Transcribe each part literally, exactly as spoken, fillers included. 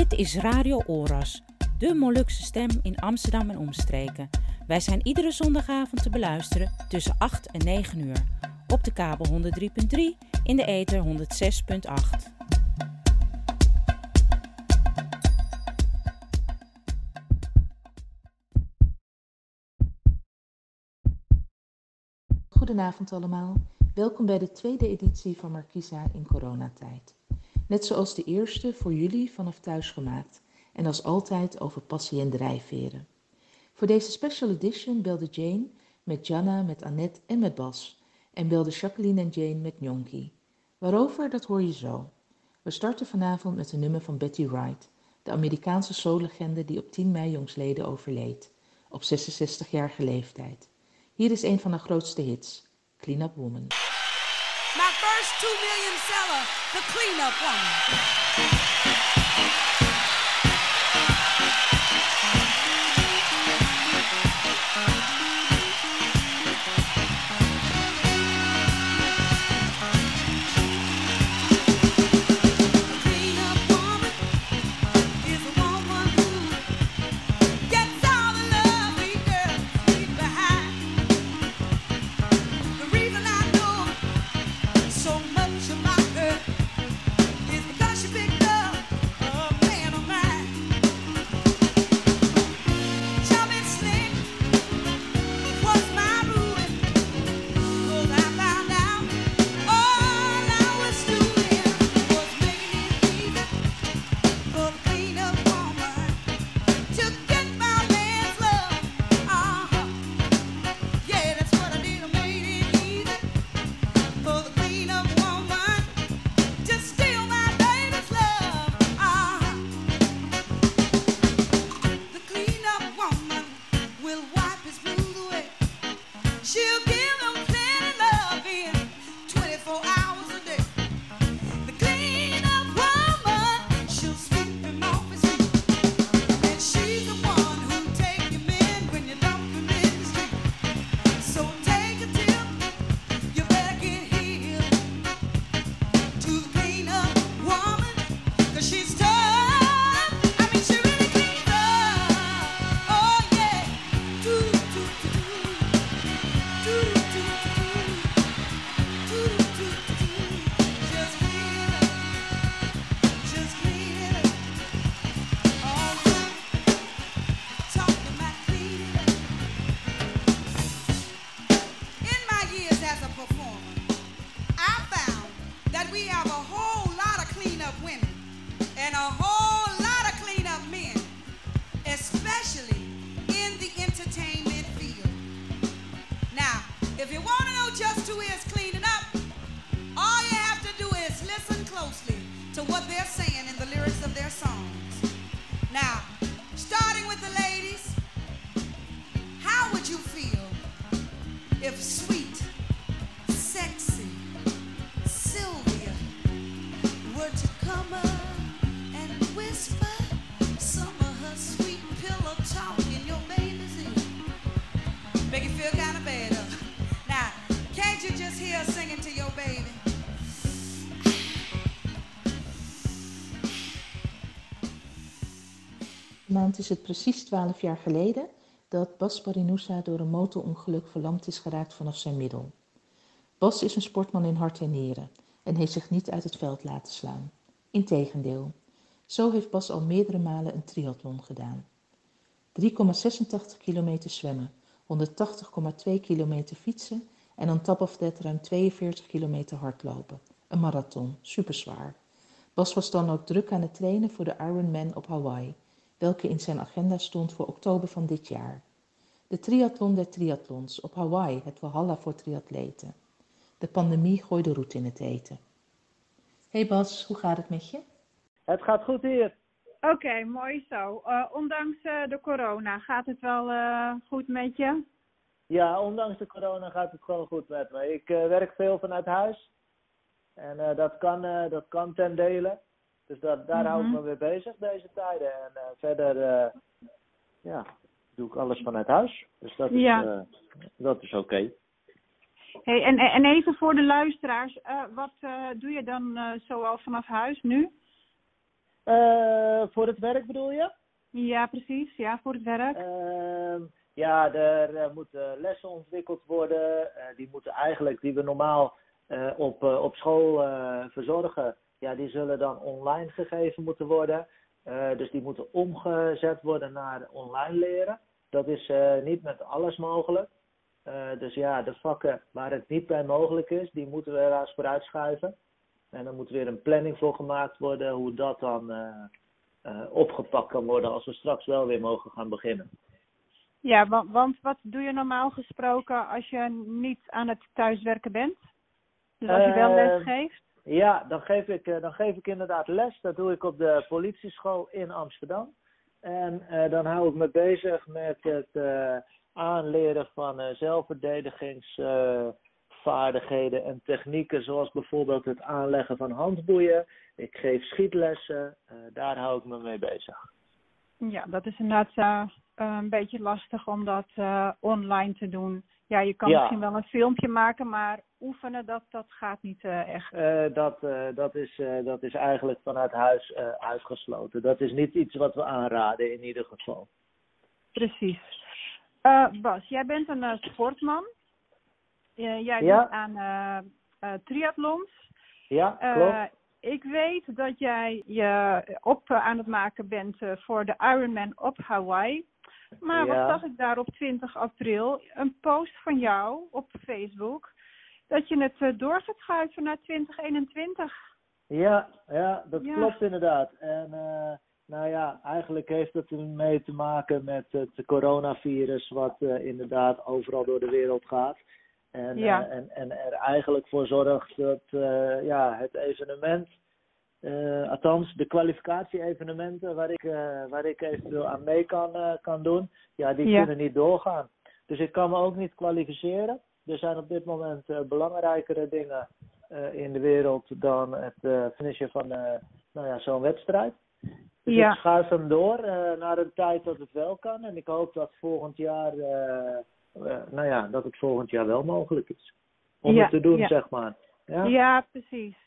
Dit is Radio Oras, de Molukse stem in Amsterdam en omstreken. Wij zijn iedere zondagavond te beluisteren tussen acht en negen uur. Op de kabel honderd drie punt drie, in de ether honderd zes punt acht. Goedenavond allemaal. Welkom bij de tweede editie van Markisa in coronatijd. Net zoals de eerste voor jullie vanaf thuis gemaakt en als altijd over passie en drijfveren. Voor deze special edition belde Jane met Janna, met Annette en met Bas en belde Jacqueline en Jane met Njonki. Waarover, dat hoor je zo. We starten vanavond met een nummer van Betty Wright, de Amerikaanse soullegende die op tien mei jongstleden overleed, op zesenzestigjarige leeftijd. Hier is een van haar grootste hits, Clean Up Woman. My first two million seller, The Clean Up Woman. Maand is het precies twaalf jaar geleden dat Bas Barinousa door een motorongeluk verlamd is geraakt vanaf zijn middel. Bas is een sportman in hart en nieren en heeft zich niet uit het veld laten slaan. Integendeel, zo heeft Bas al meerdere malen een triathlon gedaan. drie komma zesentachtig kilometer zwemmen, honderdtachtig komma twee kilometer fietsen en on top of that ruim tweeënveertig kilometer hardlopen. Een marathon, superzwaar. Bas was dan ook druk aan het trainen voor de Ironman op Hawaii, welke in zijn agenda stond voor oktober van dit jaar. De triathlon der triathlons op Hawaii, het Valhalla voor triatleten. De pandemie gooide roet in het eten. Hey Bas, hoe gaat het met je? Het gaat goed hier. Oké, okay, mooi zo. Uh, ondanks uh, de corona, gaat het wel uh, goed met je? Ja, ondanks de corona gaat het gewoon goed met me. Ik uh, werk veel vanuit huis. En uh, dat, kan, uh, dat kan ten dele. Dus dat, daar mm-hmm. hou ik me weer bezig deze tijden. En uh, verder uh, ja, doe ik alles vanuit huis. Dus dat is, ja. uh, dat is oké. Okay. Hey, en, en even voor de luisteraars, uh, wat uh, doe je dan uh, zoal vanaf huis nu? Uh, voor het werk bedoel je? Ja, precies. Ja, voor het werk. Uh, ja, er uh, moeten lessen ontwikkeld worden. Uh, die moeten eigenlijk, die we normaal uh, op, uh, op school uh, verzorgen, ja, die zullen dan online gegeven moeten worden. Uh, dus die moeten omgezet worden naar online leren. Dat is uh, niet met alles mogelijk. Uh, dus ja, de vakken waar het niet bij mogelijk is, die moeten we helaas vooruit schuiven. En dan moet weer een planning voor gemaakt worden hoe dat dan uh, uh, opgepakt kan worden als we straks wel weer mogen gaan beginnen. Ja, want, want wat doe je normaal gesproken als je niet aan het thuiswerken bent? Dus als je wel les geeft? Uh, ja, dan geef, ik, uh, dan geef ik inderdaad les. Dat doe ik op de politieschool in Amsterdam. En uh, dan hou ik me bezig met het uh, aanleren van uh, zelfverdedigingsvaardigheden uh, en technieken. Zoals bijvoorbeeld het aanleggen van handboeien. Ik geef schietlessen. Uh, daar hou ik me mee bezig. Ja, dat is inderdaad uh, een beetje lastig om dat uh, online te doen. Ja, je kan ja. misschien wel een filmpje maken, maar oefenen, dat, dat gaat niet uh, echt. Uh, dat, uh, dat, is, uh, dat is eigenlijk vanuit huis uh, uitgesloten. Dat is niet iets wat we aanraden in ieder geval. Precies. Uh, Bas, jij bent een uh, sportman. Uh, jij ja. doet aan uh, uh, triathlons. Ja, klopt. Uh, ik weet dat jij je op uh, aan het maken bent uh, voor de Ironman op Hawaii. Maar ja. wat zag ik daar op twintig april? Een post van jou op Facebook dat je het uh, door gaat schuiven naar twintig eenentwintig. Ja, ja dat ja. klopt inderdaad. En uh, nou ja, eigenlijk heeft het ermee te maken met het coronavirus wat uh, inderdaad overal door de wereld gaat. En, ja. uh, en, en er eigenlijk voor zorgt dat uh, ja, het evenement... Uh, althans, de kwalificatie-evenementen waar ik, uh, waar ik eventueel aan mee kan, uh, kan doen, ja, die ja. kunnen niet doorgaan. Dus ik kan me ook niet kwalificeren. Er zijn op dit moment uh, belangrijkere dingen uh, in de wereld dan het uh, finishen van uh, nou ja, zo'n wedstrijd. Dus ja. ik schuif hem door uh, naar een tijd dat het wel kan. En ik hoop dat volgend jaar, uh, uh, nou ja, dat het volgend jaar wel mogelijk is. Om ja. het te doen, ja. zeg maar. Ja, ja precies.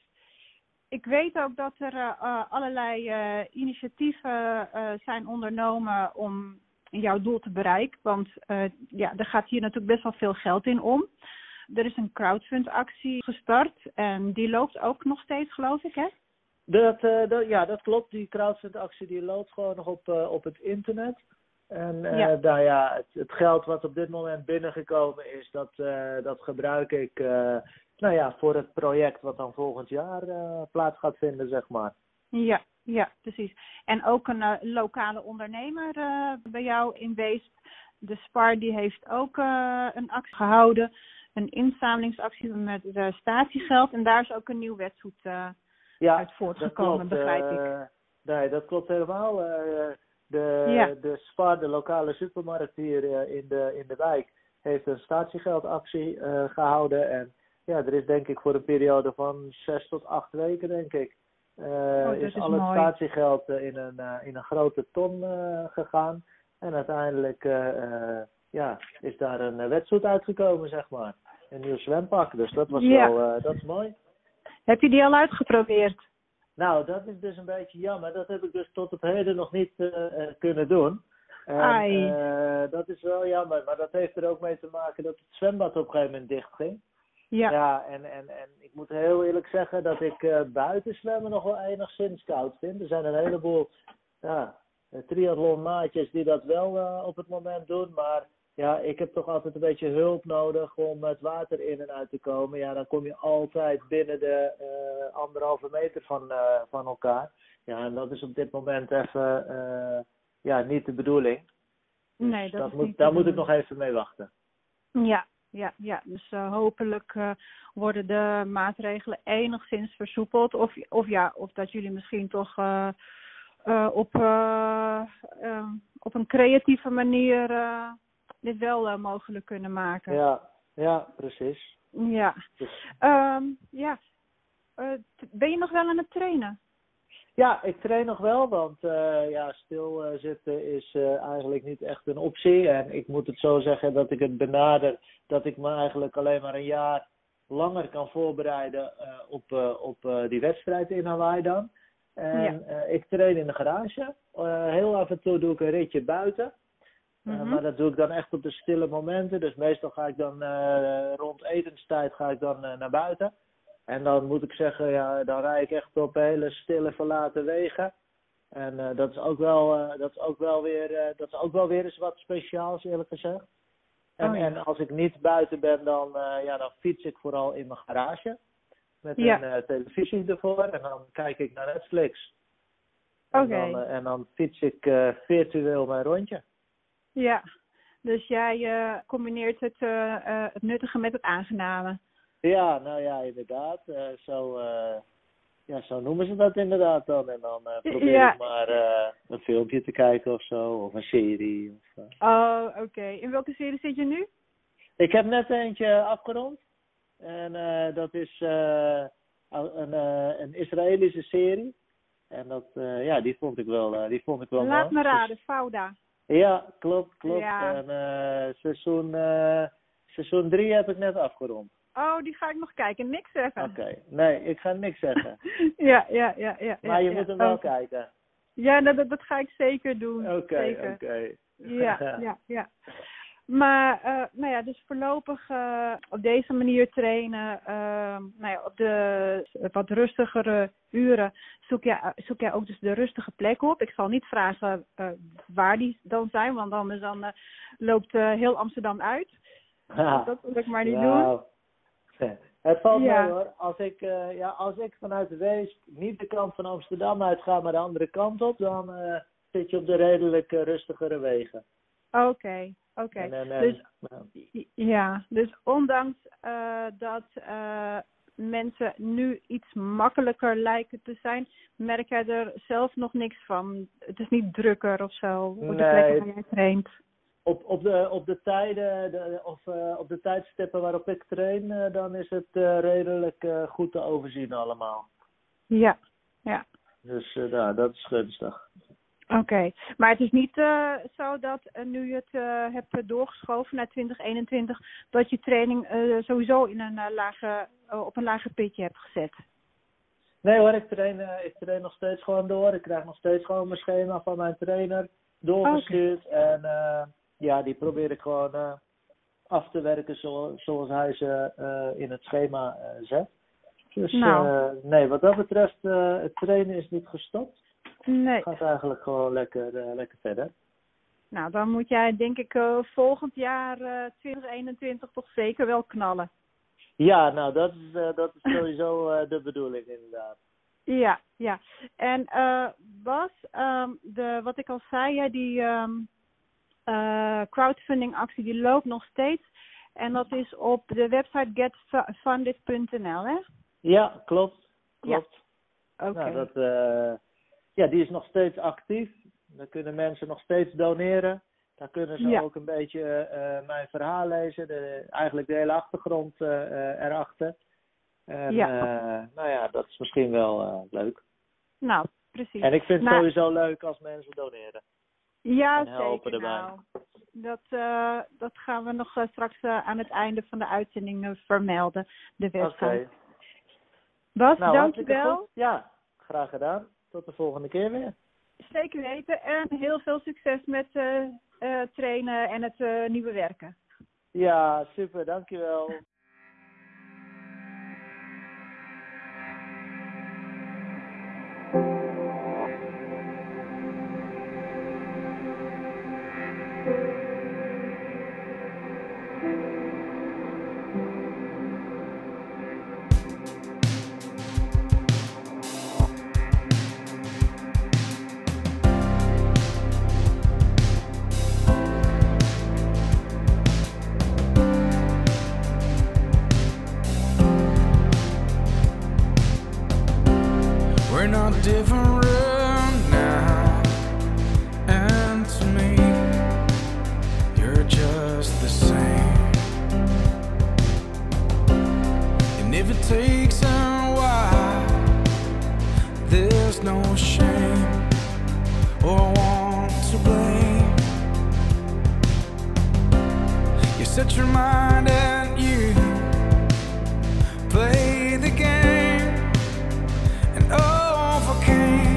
Ik weet ook dat er uh, allerlei uh, initiatieven uh, zijn ondernomen om jouw doel te bereiken. Want uh, ja, er gaat hier natuurlijk best wel veel geld in om. Er is een crowdfundactie gestart en die loopt ook nog steeds, geloof ik, hè? Dat, uh, dat, ja, dat klopt. Die crowdfundactie die loopt gewoon nog op, uh, op het internet. En uh, ja. Nou ja, het, het geld wat op dit moment binnengekomen is, dat, uh, dat gebruik ik... Uh, Nou ja, voor het project wat dan volgend jaar uh, plaats gaat vinden, zeg maar. Ja, ja, precies. En ook een uh, lokale ondernemer uh, bij jou in Weesp. De Spar, die heeft ook uh, een actie gehouden. Een inzamelingsactie met uh, statiegeld. En daar is ook een nieuw wetsuit uh, ja, uit voortgekomen, begrijp ik. Uh, nee, dat klopt helemaal. Uh, de, ja. de Spar, de lokale supermarkt hier uh, in, de, in de wijk, heeft een statiegeldactie uh, gehouden. En ja, er is denk ik voor een periode van zes tot acht weken, denk ik, uh, oh, is, is al het statiegeld uh, in, een, uh, in een grote ton uh, gegaan. En uiteindelijk uh, uh, ja, is daar een uh, wetsuit uitgekomen, zeg maar. Een nieuw zwempak, dus dat was ja. wel, uh, dat is mooi. Heb je die al uitgeprobeerd? Nou, dat is dus een beetje jammer. Dat heb ik dus tot op heden nog niet uh, uh, kunnen doen. En, uh, dat is wel jammer, maar dat heeft er ook mee te maken dat het zwembad op een gegeven moment dicht ging. Ja, ja en, en, en ik moet heel eerlijk zeggen dat ik uh, buiten zwemmen nog wel enigszins koud vind. Er zijn een heleboel ja, triathlonmaatjes die dat wel uh, op het moment doen. Maar ja, ik heb toch altijd een beetje hulp nodig om het water in en uit te komen. Ja, dan kom je altijd binnen de uh, anderhalve meter van, uh, van elkaar. Ja, en dat is op dit moment even uh, ja, niet de bedoeling. Dus nee, dat, dat is moet, niet daar moet ik nog even mee wachten. Ja. Ja, ja, dus uh, hopelijk uh, worden de maatregelen enigszins versoepeld. Of, of ja, of dat jullie misschien toch uh, uh, op, uh, uh, op een creatieve manier uh, dit wel uh, mogelijk kunnen maken. Ja, ja, precies. Ja. Um, ja. Uh, ben je nog wel aan het trainen? Ja, ik train nog wel, want uh, ja, stil uh, zitten is uh, eigenlijk niet echt een optie. En ik moet het zo zeggen dat ik het benader dat ik me eigenlijk alleen maar een jaar langer kan voorbereiden uh, op, uh, op uh, die wedstrijd in Hawaii dan. En Ja. uh, ik train in de garage. Uh, heel af en toe doe ik een ritje buiten. Uh, Mhm. Maar dat doe ik dan echt op de stille momenten. Dus meestal ga ik dan uh, rond etenstijd ga ik dan uh, naar buiten. En dan moet ik zeggen, ja, dan rijd ik echt op hele stille verlaten wegen. En uh, dat is ook wel, uh, dat is ook wel weer, uh, dat is ook wel weer eens wat speciaals, eerlijk gezegd. En, Oh, ja. en als ik niet buiten ben, dan, uh, ja, dan fiets ik vooral in mijn garage. Met Ja. een uh, televisie ervoor. En dan kijk ik naar Netflix. Oké. En, dan, uh, en dan fiets ik uh, virtueel mijn rondje. Ja, dus jij uh, combineert het, uh, uh, het nuttige met het aangename. Ja, nou ja, inderdaad. Uh, zo, uh, ja, zo noemen ze dat inderdaad dan. En dan uh, probeer Ja. ik maar uh, een filmpje te kijken of zo. Of een serie. Of, uh. Oh, oké. Okay. In welke serie zit je nu? Ik heb net eentje afgerond. En uh, dat is uh, een, uh, een Israëlische serie. En dat, uh, ja, die vond ik wel, uh, die vond ik wel Laat mooi. me raden, Fauda. Ja, klopt, klopt. Ja. En uh, seizoen, uh, seizoen drie heb ik net afgerond. Oh, die ga ik nog kijken. Niks zeggen. Oké, okay. Nee, ik ga niks zeggen. ja, ja, ja, ja. Maar je ja, moet hem ja. wel Oh. kijken. Ja, dat, dat, dat ga ik zeker doen. Oké, okay, zeker. oké. Okay. Ja, ja, ja. Maar, uh, nou ja, dus voorlopig uh, op deze manier trainen, uh, nou ja, op de wat rustigere uren zoek jij, zoek jij ook dus de rustige plek op. Ik zal niet vragen uh, waar die dan zijn, want anders dan uh, loopt uh, heel Amsterdam uit. Ja. Dat wil ik maar niet nou, doen. Het valt ja. mee hoor. Als ik, uh, ja, als ik vanuit de Weesp niet de kant van Amsterdam uitga, maar de andere kant op, dan uh, zit je op de redelijk uh, rustigere wegen. Oké, okay, oké. Okay. Dus, nou. ja, dus ondanks uh, dat uh, mensen nu iets makkelijker lijken te zijn, merk jij er zelf nog niks van? Het is niet drukker of zo, op de nee. plekken waar jij traint? Op, op, de, op de tijden de, of uh, op de tijdstippen waarop ik train, uh, dan is het uh, redelijk uh, goed te overzien allemaal. Ja, ja. Dus uh, nou, dat is gunstig. Oké, okay. Maar het is niet uh, zo dat uh, nu je het uh, hebt doorgeschoven naar twintig eenentwintig, dat je training uh, sowieso in een, uh, lage, uh, op een lager pitje hebt gezet? Nee hoor, ik train, uh, ik train nog steeds gewoon door. Ik krijg nog steeds gewoon mijn schema van mijn trainer doorgestuurd. Okay. En uh, ja, die probeer ik gewoon uh, af te werken zo, zoals hij ze uh, in het schema uh, zet. Dus nou. uh, nee, wat dat betreft, uh, het trainen is niet gestopt. Nee. Het gaat eigenlijk gewoon lekker, uh, lekker verder. Nou, dan moet jij denk ik uh, volgend jaar uh, twintig eenentwintig toch zeker wel knallen. Ja, nou dat is, uh, dat is sowieso uh, de bedoeling inderdaad. Ja, ja. En uh, Bas, um, de, wat ik al zei, ja, die um, uh, crowdfunding actie die loopt nog steeds. En dat is op de website get funded punt n l, hè? Ja, klopt. Klopt. Ja. Oké. Nou, dat, uh, ja, die is nog steeds actief. Daar kunnen mensen nog steeds doneren. Daar kunnen ze ja. ook een beetje uh, mijn verhaal lezen. De, eigenlijk de hele achtergrond uh, uh, erachter. En ja. Uh, nou ja, dat is misschien wel uh, leuk. Nou, precies. En ik vind het nou, sowieso leuk als mensen doneren. Ja, en helpen zeker. erbij. Nou, dat, uh, dat gaan we nog uh, straks uh, aan het einde van de uitzending uh, vermelden. De website. Oké. Okay. Bas, nou, dankjewel. Ja, graag gedaan. Tot de volgende keer weer. Zeker weten. En heel veel succes met uh, uh, trainen en het uh, nieuwe werken. Ja, super. Dankjewel. We're not different now, and to me, you're just the same. And if it takes a while, there's no shame or want to blame. You set your mind and you play the game, and overcame.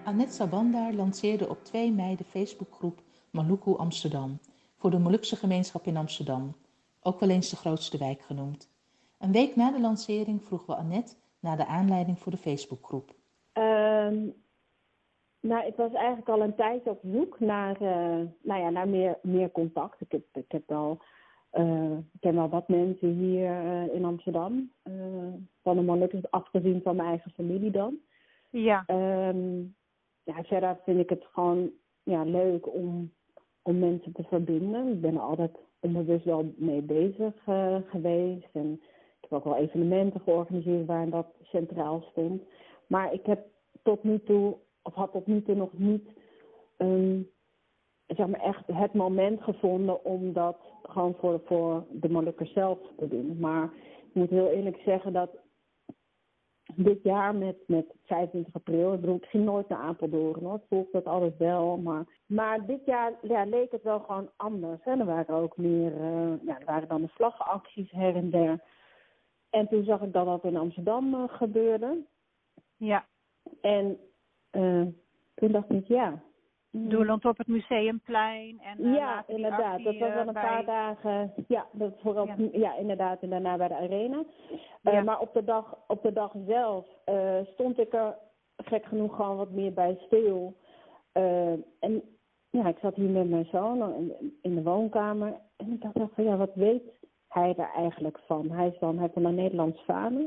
Annette Sabandar lanceerde op twee mei de Facebookgroep Maluku Amsterdam voor de Molukse gemeenschap in Amsterdam, ook wel eens de grootste wijk genoemd. Een week na de lancering vroegen we Annette naar de aanleiding voor de Facebookgroep. Um, nou, ik was eigenlijk al een tijd op zoek naar, uh, nou ja, naar meer, meer contact. Ik heb, ik heb al, uh, ik ken wel wat mensen hier uh, in Amsterdam, uh, van de Molukkers, afgezien van mijn eigen familie dan. Ja. Um, ja, verder vind ik het gewoon ja, leuk om, om mensen te verbinden. Ik ben er altijd onbewust wel mee bezig uh, geweest. En ik heb ook wel evenementen georganiseerd waarin dat centraal stond. Maar ik heb tot nu toe, of had tot nu toe nog niet um, zeg maar echt het moment gevonden om dat gewoon voor, voor de Molukkers zelf te doen. Maar ik moet heel eerlijk zeggen dat dit jaar met, met vijfentwintig april, ik bedoel, ik ging nooit naar Apeldoorn hoor, ik volg dat altijd wel, maar, maar dit jaar ja, leek het wel gewoon anders. Hè. Er waren ook meer, uh, ja, er waren dan de vlaggenacties her en der. En toen zag ik dat dat in Amsterdam uh, gebeurde. Ja. En uh, toen dacht ik, ja. Doelend op het Museumplein. En, uh, ja, inderdaad. actie, dat was wel een bij... paar dagen. Ja, dat vooral, ja. ja, inderdaad. En daarna bij de Arena. Uh, Ja. Maar op de dag, op de dag zelf uh, stond ik er gek genoeg gewoon wat meer bij stil. Uh, en ja, ik zat hier met mijn zoon in, in de woonkamer. En ik dacht van, ja, wat weet hij er eigenlijk van? Hij is dan, hij heeft dan een Nederlands vader.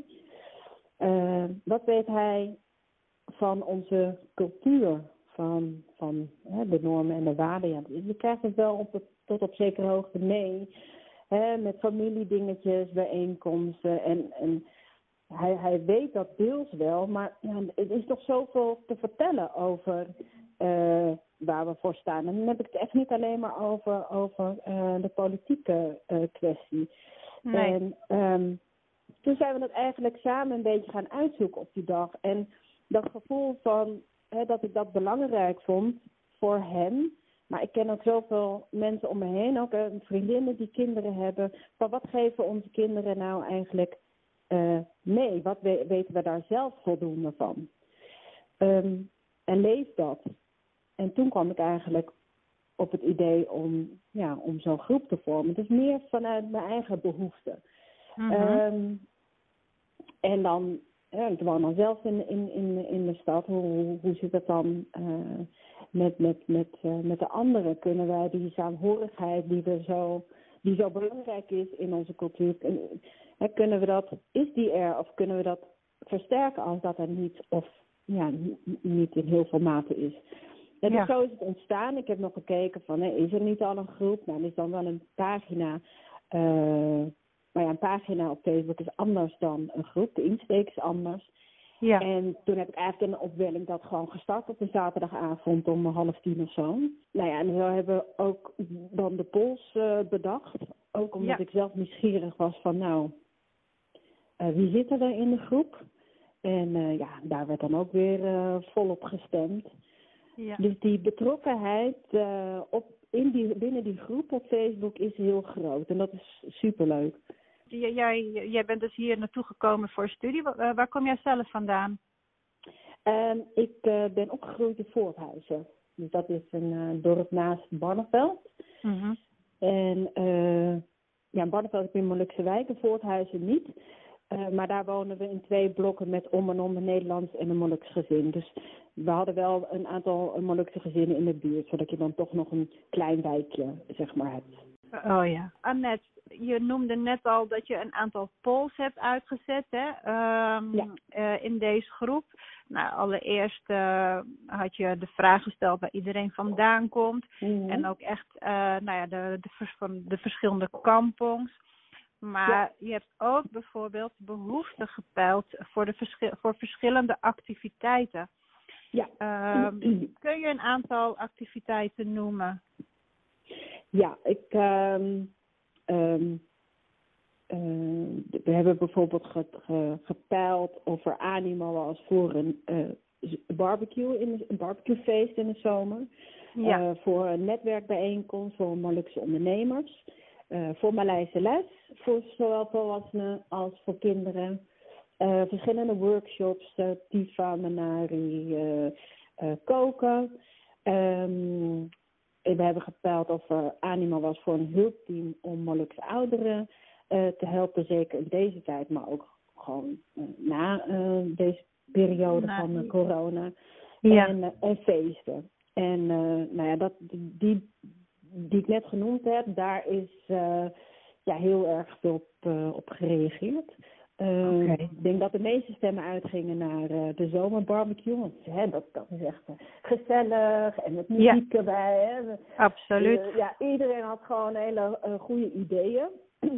Uh, wat weet hij van onze cultuur? Van, van hè, de normen en de waarden. Ja, we krijgen het wel op het, tot op zekere hoogte mee. Hè, met familiedingetjes, bijeenkomsten. En, en hij, hij weet dat deels wel. Maar ja, er is toch zoveel te vertellen over uh, waar we voor staan. En dan heb ik het echt niet alleen maar over, over uh, de politieke uh, kwestie. Nee. En um, toen zijn we dat eigenlijk samen een beetje gaan uitzoeken op die dag. En dat gevoel van... He, dat ik dat belangrijk vond voor hem. Maar ik ken ook zoveel mensen om me heen, ook he, vriendinnen die kinderen hebben. Maar wat geven onze kinderen nou eigenlijk uh, mee? Wat we, weten we daar zelf voldoende van? Um, en leef dat. En toen kwam ik eigenlijk op het idee om, ja, om zo'n groep te vormen. Dus meer vanuit mijn eigen behoeften. Mm-hmm. Um, en dan... Ja, ik woon dan zelf in, in, in, in de stad. Hoe, hoe zit het dan uh, met, met, met, uh, met de anderen? Kunnen wij die saamhorigheid die, we zo, die zo belangrijk is in onze cultuur, uh, kunnen we dat, is die er of kunnen we dat versterken als dat er niet of ja, niet, niet in heel veel mate is? En Ja. dus zo is het ontstaan. Ik heb nog gekeken van, hè, is er niet al een groep? Nou, er is dan wel een pagina... Uh, Maar ja, een pagina op Facebook is anders dan een groep. De insteek is anders. Ja. En toen heb ik eigenlijk een opwelling dat gewoon gestart op een zaterdagavond om half tien of zo. Nou ja, en zo hebben we ook dan de polls uh, bedacht. Ook omdat Ja. ik zelf nieuwsgierig was van nou, uh, wie zit er in de groep? En uh, ja, daar werd dan ook weer uh, volop gestemd. Ja. Dus die betrokkenheid uh, op, in die, binnen die groep op Facebook is heel groot. En dat is superleuk. Jij, jij bent dus hier naartoe gekomen voor studie. Waar, waar kom jij zelf vandaan? Um, ik uh, ben opgegroeid in Voorthuizen. Dus dat is een uh, dorp naast Barneveld. Mm-hmm. En uh, ja, Barneveld heb je in Molukse wijk en Voorthuizen niet. Uh, maar daar wonen we in twee blokken met om en om een Nederlands en een Moluks gezin. Dus we hadden wel een aantal Molukse gezinnen in de buurt. Zodat je dan toch nog een klein wijkje, zeg maar, hebt. Oh ja. Annette, je noemde net al dat je een aantal polls hebt uitgezet hè? Um, ja. uh, in deze groep. Nou, allereerst uh, had je de vraag gesteld waar iedereen vandaan komt. Mm-hmm. En ook echt uh, nou ja, de, de, vers- van de verschillende kampongs. Maar Ja. je hebt ook bijvoorbeeld behoeften gepeild voor, de verschil- voor verschillende activiteiten. Ja. Um, kun je een aantal activiteiten noemen? Ja, ik... Um, um, uh, we hebben bijvoorbeeld ge, ge, gepeild of er animo was voor een uh, barbecue, in de, een barbecuefeest in de zomer. Ja. Uh, voor een netwerkbijeenkomst voor Molukse ondernemers. Uh, voor Maleise les, voor zowel volwassenen als voor kinderen. Uh, verschillende workshops, uh, Tifa, Menari, uh, uh, koken. Um, we hebben gepeild of er animo was voor een hulpteam om Molukse ouderen uh, te helpen. Zeker in deze tijd, maar ook gewoon uh, na uh, deze periode na, van uh, corona. Ja. En, uh, en feesten. En uh, nou ja, dat, die, die, die ik net genoemd heb, daar is uh, ja, heel erg veel op, uh, op gereageerd. Uh, okay. Ik denk dat de meeste stemmen uitgingen naar uh, de zomerbarbecue. Want hè, dat, dat is echt uh, gezellig en met muziek ja. erbij. Hè. Absoluut. Uh, ja, iedereen had gewoon hele uh, goede ideeën.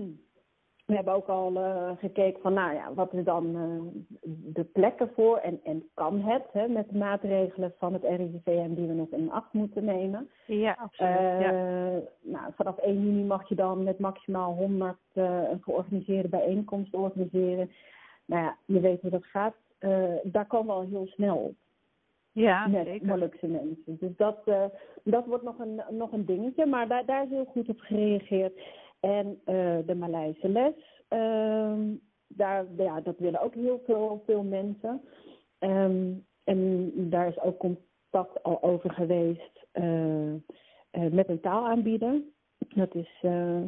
We hebben ook al uh, gekeken van, nou ja, wat is dan uh, de plekken voor en, en kan het hè, met de maatregelen van het R I C V M die we nog in acht moeten nemen. Ja, absoluut. Uh, ja. Nou, vanaf één juni mag je dan met maximaal honderd uh, een georganiseerde bijeenkomst organiseren. Nou ja, je weet hoe dat gaat. Uh, daar komen we al heel snel op. Ja, met zeker. Molukse mensen. Dus dat, uh, dat wordt nog een, nog een dingetje, maar daar, daar is heel goed op gereageerd. En uh, de Maleise les, um, daar, ja, dat willen ook heel veel, veel mensen. Um, en daar is ook contact al over geweest uh, uh, met een taalaanbieder. Dat is uh,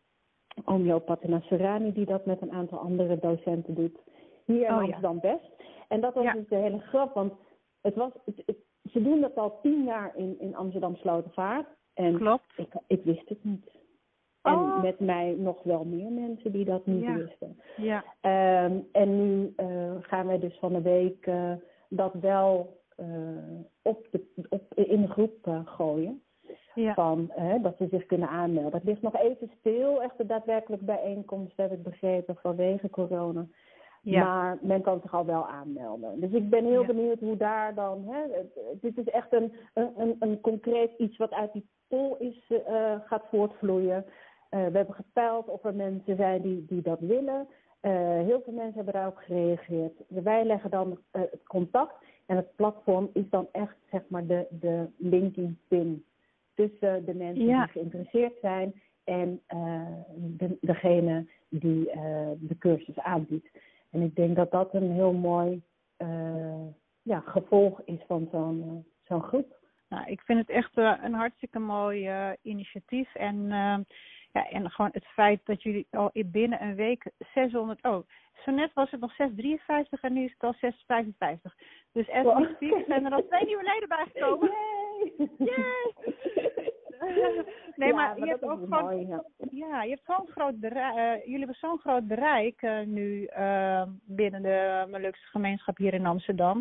Omjo Patina Serrani die dat met een aantal andere docenten doet. Hier in oh, Amsterdam ja. West. En dat was ja. dus de hele grap, want het was, het, het, ze doen dat al tien jaar in, in Amsterdam Slotervaart. En Klopt. Ik, ik wist het niet. En oh. met mij nog wel meer mensen die dat niet ja. wisten. Ja. Um, en nu uh, gaan wij dus van de week uh, dat wel uh, op de, op, in de groep uh, gooien. Ja. Van, uh, dat ze zich kunnen aanmelden. Het ligt nog even stil, echt de daadwerkelijke bijeenkomst, heb ik begrepen, vanwege corona. Ja. Maar men kan zich al wel aanmelden. Dus ik ben heel ja. benieuwd hoe daar dan... Hè, dit is echt een, een, een concreet iets wat uit die poll is, uh, gaat voortvloeien. Uh, we hebben gepeild of er mensen zijn die, die dat willen. Uh, heel veel mensen hebben daarop gereageerd. Wij leggen dan uh, het contact. En het platform is dan echt zeg maar de, de linking pin tussen de mensen ja. die geïnteresseerd zijn en uh, de, degene die uh, de cursus aanbiedt. En ik denk dat dat een heel mooi uh, ja, gevolg is van zo'n, uh, zo'n groep. Nou, ik vind het echt uh, een hartstikke mooi uh, initiatief. En, uh, ja, en gewoon het feit dat jullie al binnen een week zeshonderd... Oh, zo net was het nog zeshonderddrieënvijftig en nu is het al zeshonderdvijfenvijftig. Dus as we speak zijn er al twee nieuwe leden bijgekomen. Yay! Yay! Nee, ja, maar, maar je hebt ook gewoon... mooi, ja. ja, je hebt zo'n groot bereik... Uh, jullie hebben zo'n groot bereik uh, nu uh, binnen de Molukse gemeenschap hier in Amsterdam.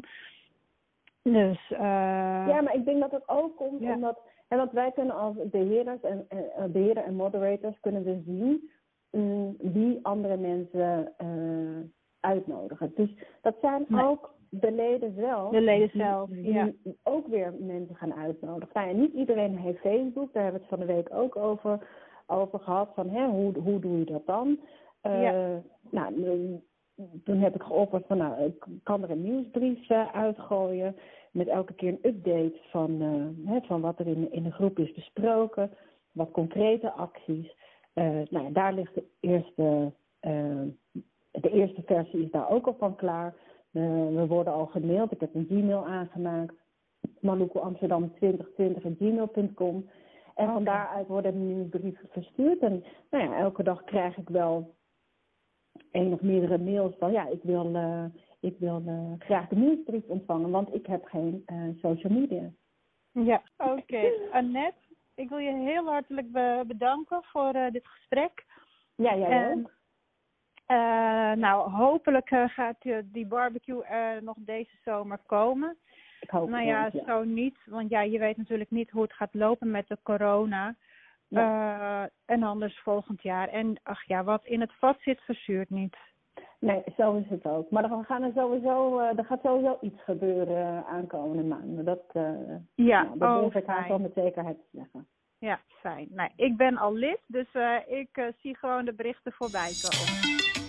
Dus, uh... Ja, maar ik denk dat het ook komt ja. omdat... En want wij kunnen als beheerders en, uh, beheerder en moderators kunnen dus zien um, wie andere mensen uh, uitnodigen. Dus dat zijn nee. ook de leden zelf. De leden zelf, die, ja. Die ook weer mensen gaan uitnodigen. Nou, en niet iedereen heeft Facebook. Daar hebben we het van de week ook over, over gehad. Van, hè, hoe, hoe doe je dat dan? Uh, ja. Nou, toen heb ik geopperd van, nou, ik kan er een nieuwsbrief uh, uitgooien met elke keer een update van, uh, hè, van wat er in, in de groep is besproken, wat concrete acties. Uh, nou, daar ligt de eerste, uh, de eerste versie is daar ook al van klaar. Uh, we worden al gemaild. Ik heb een Gmail aangemaakt. malukuamsterdam twintig twintig at gmail punt com. En okay. Van daaruit worden nu brieven verstuurd. En nou ja, elke dag krijg ik wel één of meerdere mails van ja, ik wil, uh, ik wil uh, graag de nieuwsbrief ontvangen, want ik heb geen uh, social media. Ja, oké. Okay. Annette, ik wil je heel hartelijk be- bedanken voor uh, dit gesprek. Ja, jij en, ook. Uh, nou, hopelijk uh, gaat uh, die barbecue uh, nog deze zomer komen. Ik hoop nou ja, ook, ja, zo niet. Want ja, je weet natuurlijk niet hoe het gaat lopen met de corona. Ja. Uh, en anders volgend jaar. En ach ja, wat in het vat zit, verzuurt niet. Nee, zo is het ook. Maar er, gaan er, sowieso, uh, er gaat sowieso iets gebeuren uh, aankomende maanden. Dat, uh, ja, nou, dat oh, durf ik aan met zekerheid te zeggen. Ja, fijn. Nou, ik ben al lid, dus uh, ik uh, zie gewoon de berichten voorbij komen.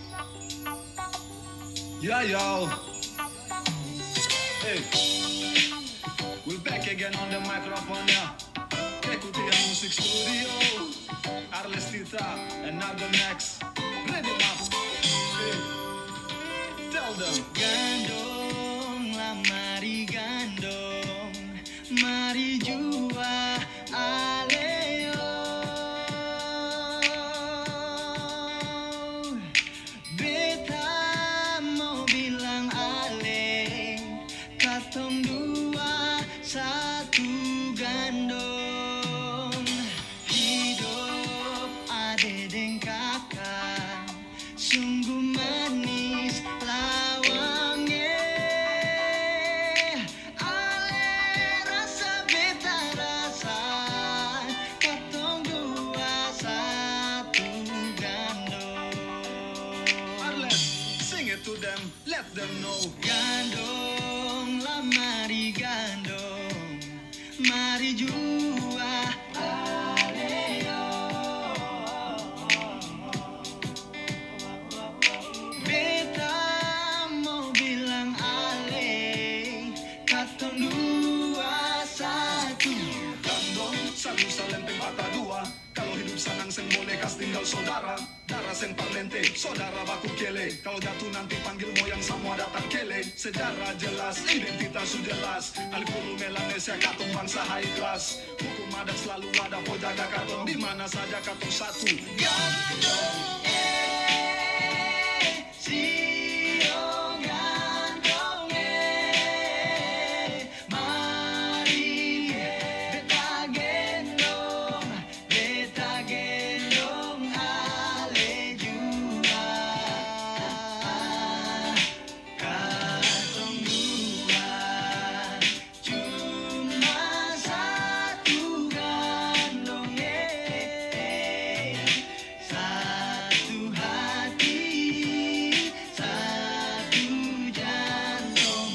Ja, yo. Hey. We're back again on the microphone, yeah. Écoutez la musique studio. Arlestita and now the next. Ready, man. Hey. Tell them. Gandong, lamari gandong. gandong hidup adedeng kakak sungguh manis lawangnya ale rasa beta rasa katong dua satu gandong. Arles, sing it to them, let them know. Gandong lah mari gandong, mari jua aleo. Beta mau bilang ale, katong dua satu. Gandong, satu sa lempeng mata dua. Kalau hidup sanang seng boleh kas tinggal saudara. Darah seng parlente, saudara baku kele. Kalau jatuh nanti panggil moyang semua datang kele. Sejarah jelas, identitas sudah jelas. Alkulu Melanesia katong bangsa high class. Hukum adat selalu ada po jaga katong. Di mana saja katong satu. Gandong eh, sio gandong eh, mari beta gendong, beta gendong ale jua, katong dua cuma satu gandong eh, satu hati, satu jantung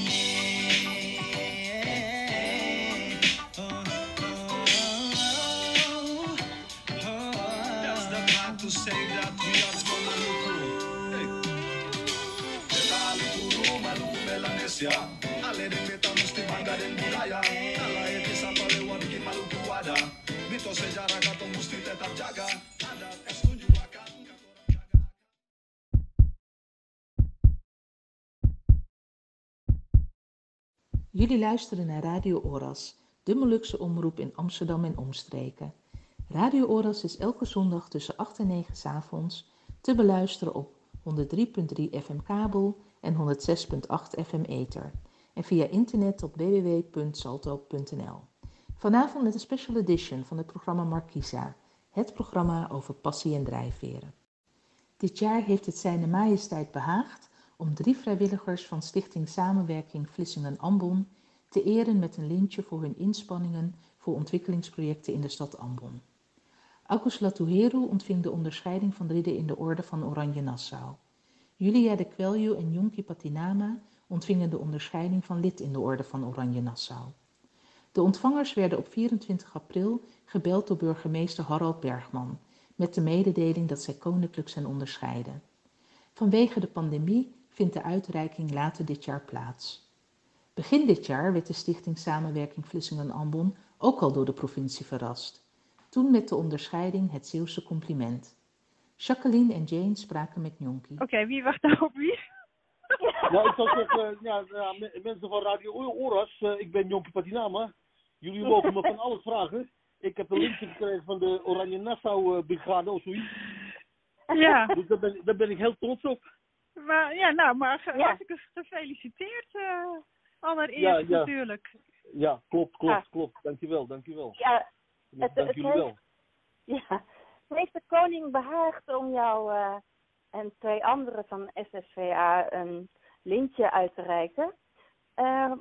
eh. Oh, oh, oh, oh. That's the time to say that we are from Maluku. Hey. Beta Alukuru, Maluku Melanesia. Ale deng beta mesti bangga deng budaya. Ala eti sampai lewat bikin Maluku ada. Mitos sejarah katong mesti tetap jaga. Adat es tunjuk akan katorang jaga. Jullie luisteren naar Radio Oras, de Molukse omroep in Amsterdam en omstreken. Radio Oras is elke zondag tussen acht en negen 's avonds te beluisteren op honderddrie komma drie F M kabel en honderdzes komma acht F M ether en via internet op w w w punt salto punt n l. Vanavond met een special edition van het programma Markisa, het programma over passie en drijfveren. Dit jaar heeft het Zijne Majesteit behaagd om drie vrijwilligers van Stichting Samenwerking Vlissingen-Ambon te eren met een lintje voor hun inspanningen voor ontwikkelingsprojecten in de stad Ambon. Agus Latuheru ontving de onderscheiding van Ridder in de Orde van Oranje Nassau. Julia de Kwelju en Jonki Patinama ontvingen de onderscheiding van Lid in de Orde van Oranje Nassau. De ontvangers werden op vierentwintig april gebeld door burgemeester Harald Bergman met de mededeling dat zij koninklijk zijn onderscheiden. Vanwege de pandemie vindt de uitreiking later dit jaar plaats. Begin dit jaar werd de Stichting Samenwerking Vlissingen-Ambon ook al door de provincie verrast. Toen met de onderscheiding het Zeeuwse compliment. Jacqueline en Jane spraken met Njonki. Oké, okay, wie wacht nou op wie? Nou, ik zou zeggen, ja, ja, mensen van Radio Oras, uh, ik ben Jonki Patinama. Jullie mogen me van alles vragen. Ik heb een linkje gekregen van de Oranje Nassau uh, Brigade of zoiets. Ja. Dus daar ben, daar ben ik heel trots op. Maar, ja, nou, maar ge- Ja. hartstikke gefeliciteerd. Uh, allereerst Ja, ja. natuurlijk. Ja, klopt, klopt, Ja. klopt. Dankjewel, dankjewel. Ja, Dank het- het jullie heeft- wel. ja. Het heeft de koning behaagd om jou uh, en twee anderen van S S V A een lintje uit te reiken. Uh,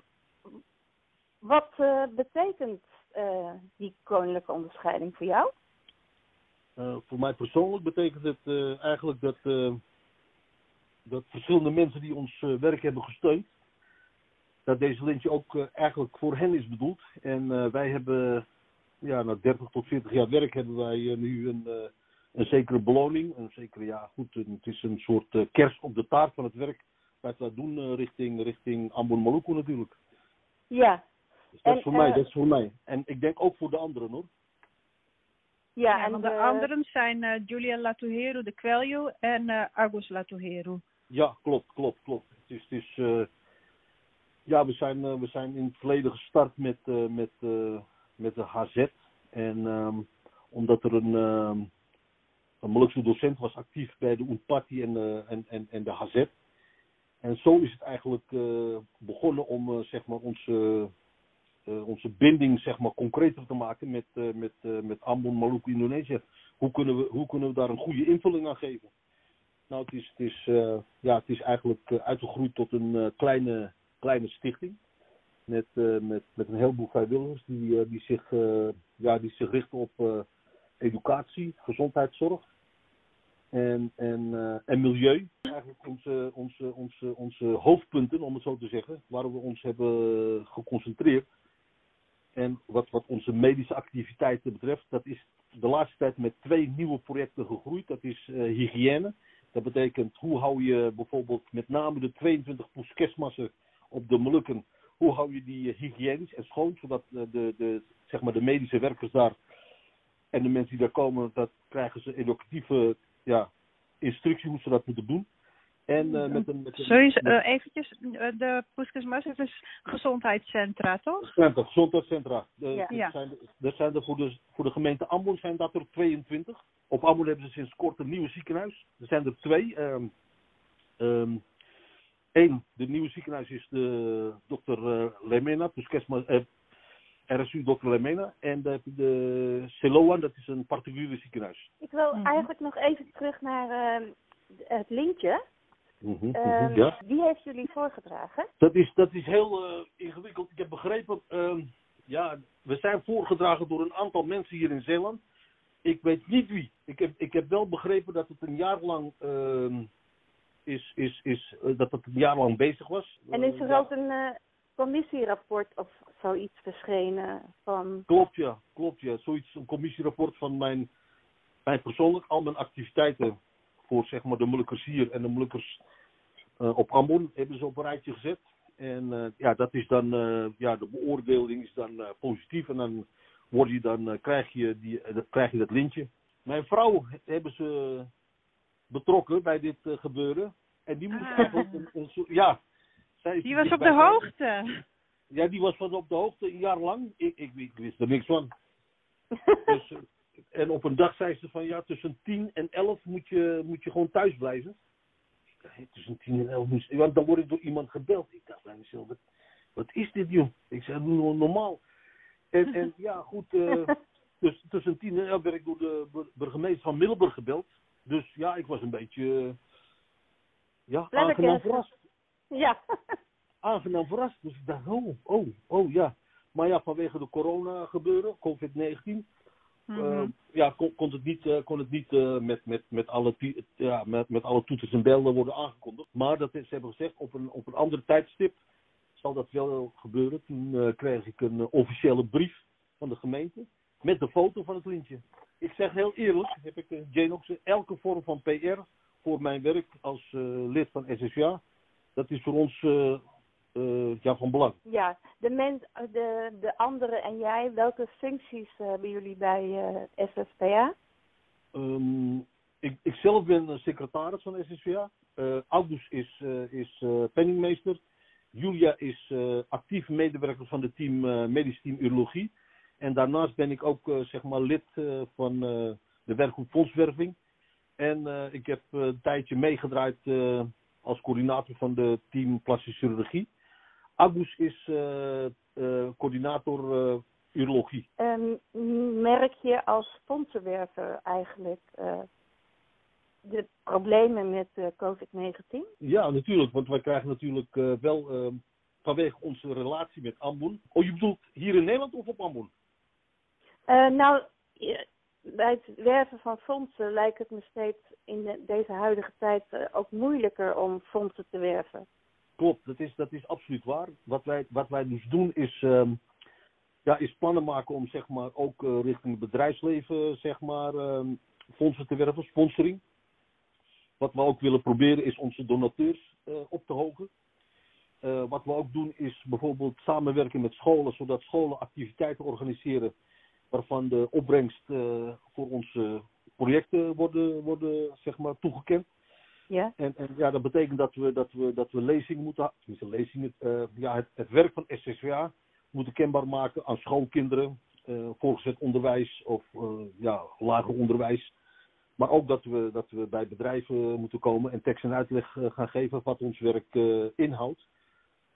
wat uh, betekent uh, die koninklijke onderscheiding voor jou? Uh, voor mij persoonlijk betekent het uh, eigenlijk dat, uh, dat verschillende mensen die ons uh, werk hebben gesteund, dat deze lintje ook uh, eigenlijk voor hen is bedoeld. En uh, wij hebben, ja, na dertig tot veertig jaar werk hebben wij uh, nu een, uh, een zekere beloning. Een zekere, ja goed, een, het is een soort uh, kers op de taart van het werk wat wij doen uh, richting, richting Ambon Maluku natuurlijk. Ja. Dus dat En, is voor mij, uh, dat is voor mij. En ik denk ook voor de anderen hoor. Ja, Ja, en want de de- anderen zijn uh, Julia Latuheru de Kwelju en uh, Agus Latuheru. Ja, klopt, klopt, klopt. Het is, het is uh, ja, we zijn, uh, we zijn in het verleden gestart met, uh, met, uh, met de H Z. En um, omdat er een, um, een Molukse docent was actief bij de Unpati en, uh, en, en, en de H Z. En zo is het eigenlijk uh, begonnen om uh, zeg maar onze uh, uh, onze binding zeg maar, concreter te maken met, uh, met, uh, met Ambon, Maluku, Indonesië. Hoe kunnen, we, hoe kunnen we daar een goede invulling aan geven? Nou, het is, het is, uh, ja, het is eigenlijk uh, uitgegroeid tot een uh, kleine, kleine stichting. Met, uh, met, met een heleboel vrijwilligers die, uh, die, zich, uh, ja, die zich richten op uh, educatie, gezondheidszorg en, en, uh, en milieu. Eigenlijk onze, onze, onze, onze hoofdpunten, om het zo te zeggen, waar we ons hebben geconcentreerd. En wat, wat onze medische activiteiten betreft, dat is de laatste tijd met twee nieuwe projecten gegroeid. Dat is uh, hygiëne. Dat betekent, hoe hou je bijvoorbeeld met name de tweeëntwintig plus kerstmassen op de Molukken, hoe hou je die uh, hygiënisch en schoon, zodat uh, de, de, zeg maar de medische werkers daar en de mensen die daar komen, dat krijgen ze educatieve ja, instructie hoe ze dat moeten doen. En, uh, met een, met een, Sorry, uh, eventjes, de Puskesmas, het is gezondheidscentra, toch? Centra, gezondheidscentra. De, ja. Dat ja. zijn, dat zijn er voor, de, voor de gemeente Ambon zijn dat er tweeëntwintig. Op Ambon hebben ze sinds kort een nieuw ziekenhuis. Er zijn er twee. Um, um, Eén, de nieuwe ziekenhuis is de dokter uh, Lemena, Puskesmas, uh, R S U dokter Lemena. En de, de Siloam, dat is een particuliere ziekenhuis. Ik wil mm-hmm. eigenlijk nog even terug naar uh, het lintje. Mm-hmm, um, ja. Wie heeft jullie voorgedragen? Dat is, dat is heel uh, ingewikkeld. Ik heb begrepen, uh, ja, we zijn voorgedragen door een aantal mensen hier in Zeeland. Ik weet niet wie. Ik heb, ik heb wel begrepen dat het een jaar lang, uh, is, is, is, uh, dat het een jaar lang bezig was. En is er uh, ja. ook een uh, commissierapport of zoiets verschenen van... Klopt ja, klopt ja. Zoiets, een commissierapport van mijn, mijn persoonlijk, al mijn activiteiten voor zeg maar de Molukkers hier en de Molukkers uh, op Ambon hebben ze op een rijtje gezet. En uh, ja, dat is dan, uh, ja, de beoordeling is dan uh, positief en dan word je dan, uh, krijg je die, uh, krijg je dat lintje. Mijn vrouw hebben ze betrokken bij dit uh, gebeuren. En die moest ah. eigenlijk, een, een, een, ja. Zij die was op de hoogte. Ja, die was van op de hoogte, een jaar lang. Ik, ik, ik wist er niks van. Dus, en op een dag zei ze van, ja, tussen tien en elf moet je, moet je gewoon thuis blijven. Ja, tussen tien en elf moet je, want dan word ik door iemand gebeld. Ik dacht bij mezelf, wat, wat is dit, joh? Ik zei, doe normaal. En, en ja, goed, uh, dus, tussen tien en elf werd ik door de burgemeester van Middelburg gebeld. Dus ja, ik was een beetje, uh, ja, aangenaam verrast. Ja. Aangenaam verrast. Dus ik dacht, oh, oh, oh, ja. Maar ja, vanwege de corona gebeuren, covid negentien, mm-hmm. uh, ja, kon, kon het niet, uh, kon het niet uh, met, met, met, alle, ja, met, met alle toeters en bellen worden aangekondigd. Maar dat is, ze hebben gezegd, op een, op een ander tijdstip zal dat wel gebeuren. Toen uh, kreeg ik een uh, officiële brief van de gemeente met de foto van het lintje. Ik zeg heel eerlijk, heb ik uh, Jane ook gezegd, elke vorm van P R voor mijn werk als uh, lid van S S V A, dat is voor ons uh, uh, ja, van belang. Ja, de, mens, de, de anderen en jij, welke functies uh, hebben jullie bij uh, S S V A? Um, ik, ik zelf ben uh, secretaris van S S V A. Uh, August is, uh, is uh, penningmeester. Julia is uh, actief medewerker van het team, uh, medisch team urologie. En daarnaast ben ik ook uh, zeg maar lid uh, van uh, de werkgroep fondswerving. En uh, ik heb uh, een tijdje meegedraaid uh, als coördinator van de team plastische chirurgie. Agus is uh, uh, coördinator uh, urologie. Um, merk je als fondsenwerver eigenlijk uh, de problemen met uh, covid negentien? Ja, natuurlijk. Want wij krijgen natuurlijk uh, wel uh, vanwege onze relatie met Ambon. Oh, je bedoelt hier in Nederland of op Ambon? Uh, nou, bij het werven van fondsen lijkt het me steeds in de, deze huidige tijd uh, ook moeilijker om fondsen te werven. Klopt, dat is, dat is absoluut waar. Wat wij, wat wij dus doen is, um, ja, is plannen maken om zeg maar, ook uh, richting het bedrijfsleven zeg maar, um, fondsen te werven, sponsoring. Wat we ook willen proberen is onze donateurs uh, op te hogen. Uh, wat we ook doen is bijvoorbeeld samenwerken met scholen, zodat scholen activiteiten organiseren waarvan de opbrengst uh, voor onze projecten worden, worden zeg maar, toegekend. Ja. En, en ja, dat betekent dat we, dat we, dat we lezingen moeten, tenminste lezingen, uh, ja, het, het werk van S S V A moeten kenbaar maken aan schoolkinderen, uh, voortgezet onderwijs of uh, ja, lager onderwijs. Maar ook dat we, dat we bij bedrijven moeten komen en tekst en uitleg uh, gaan geven wat ons werk uh, inhoudt.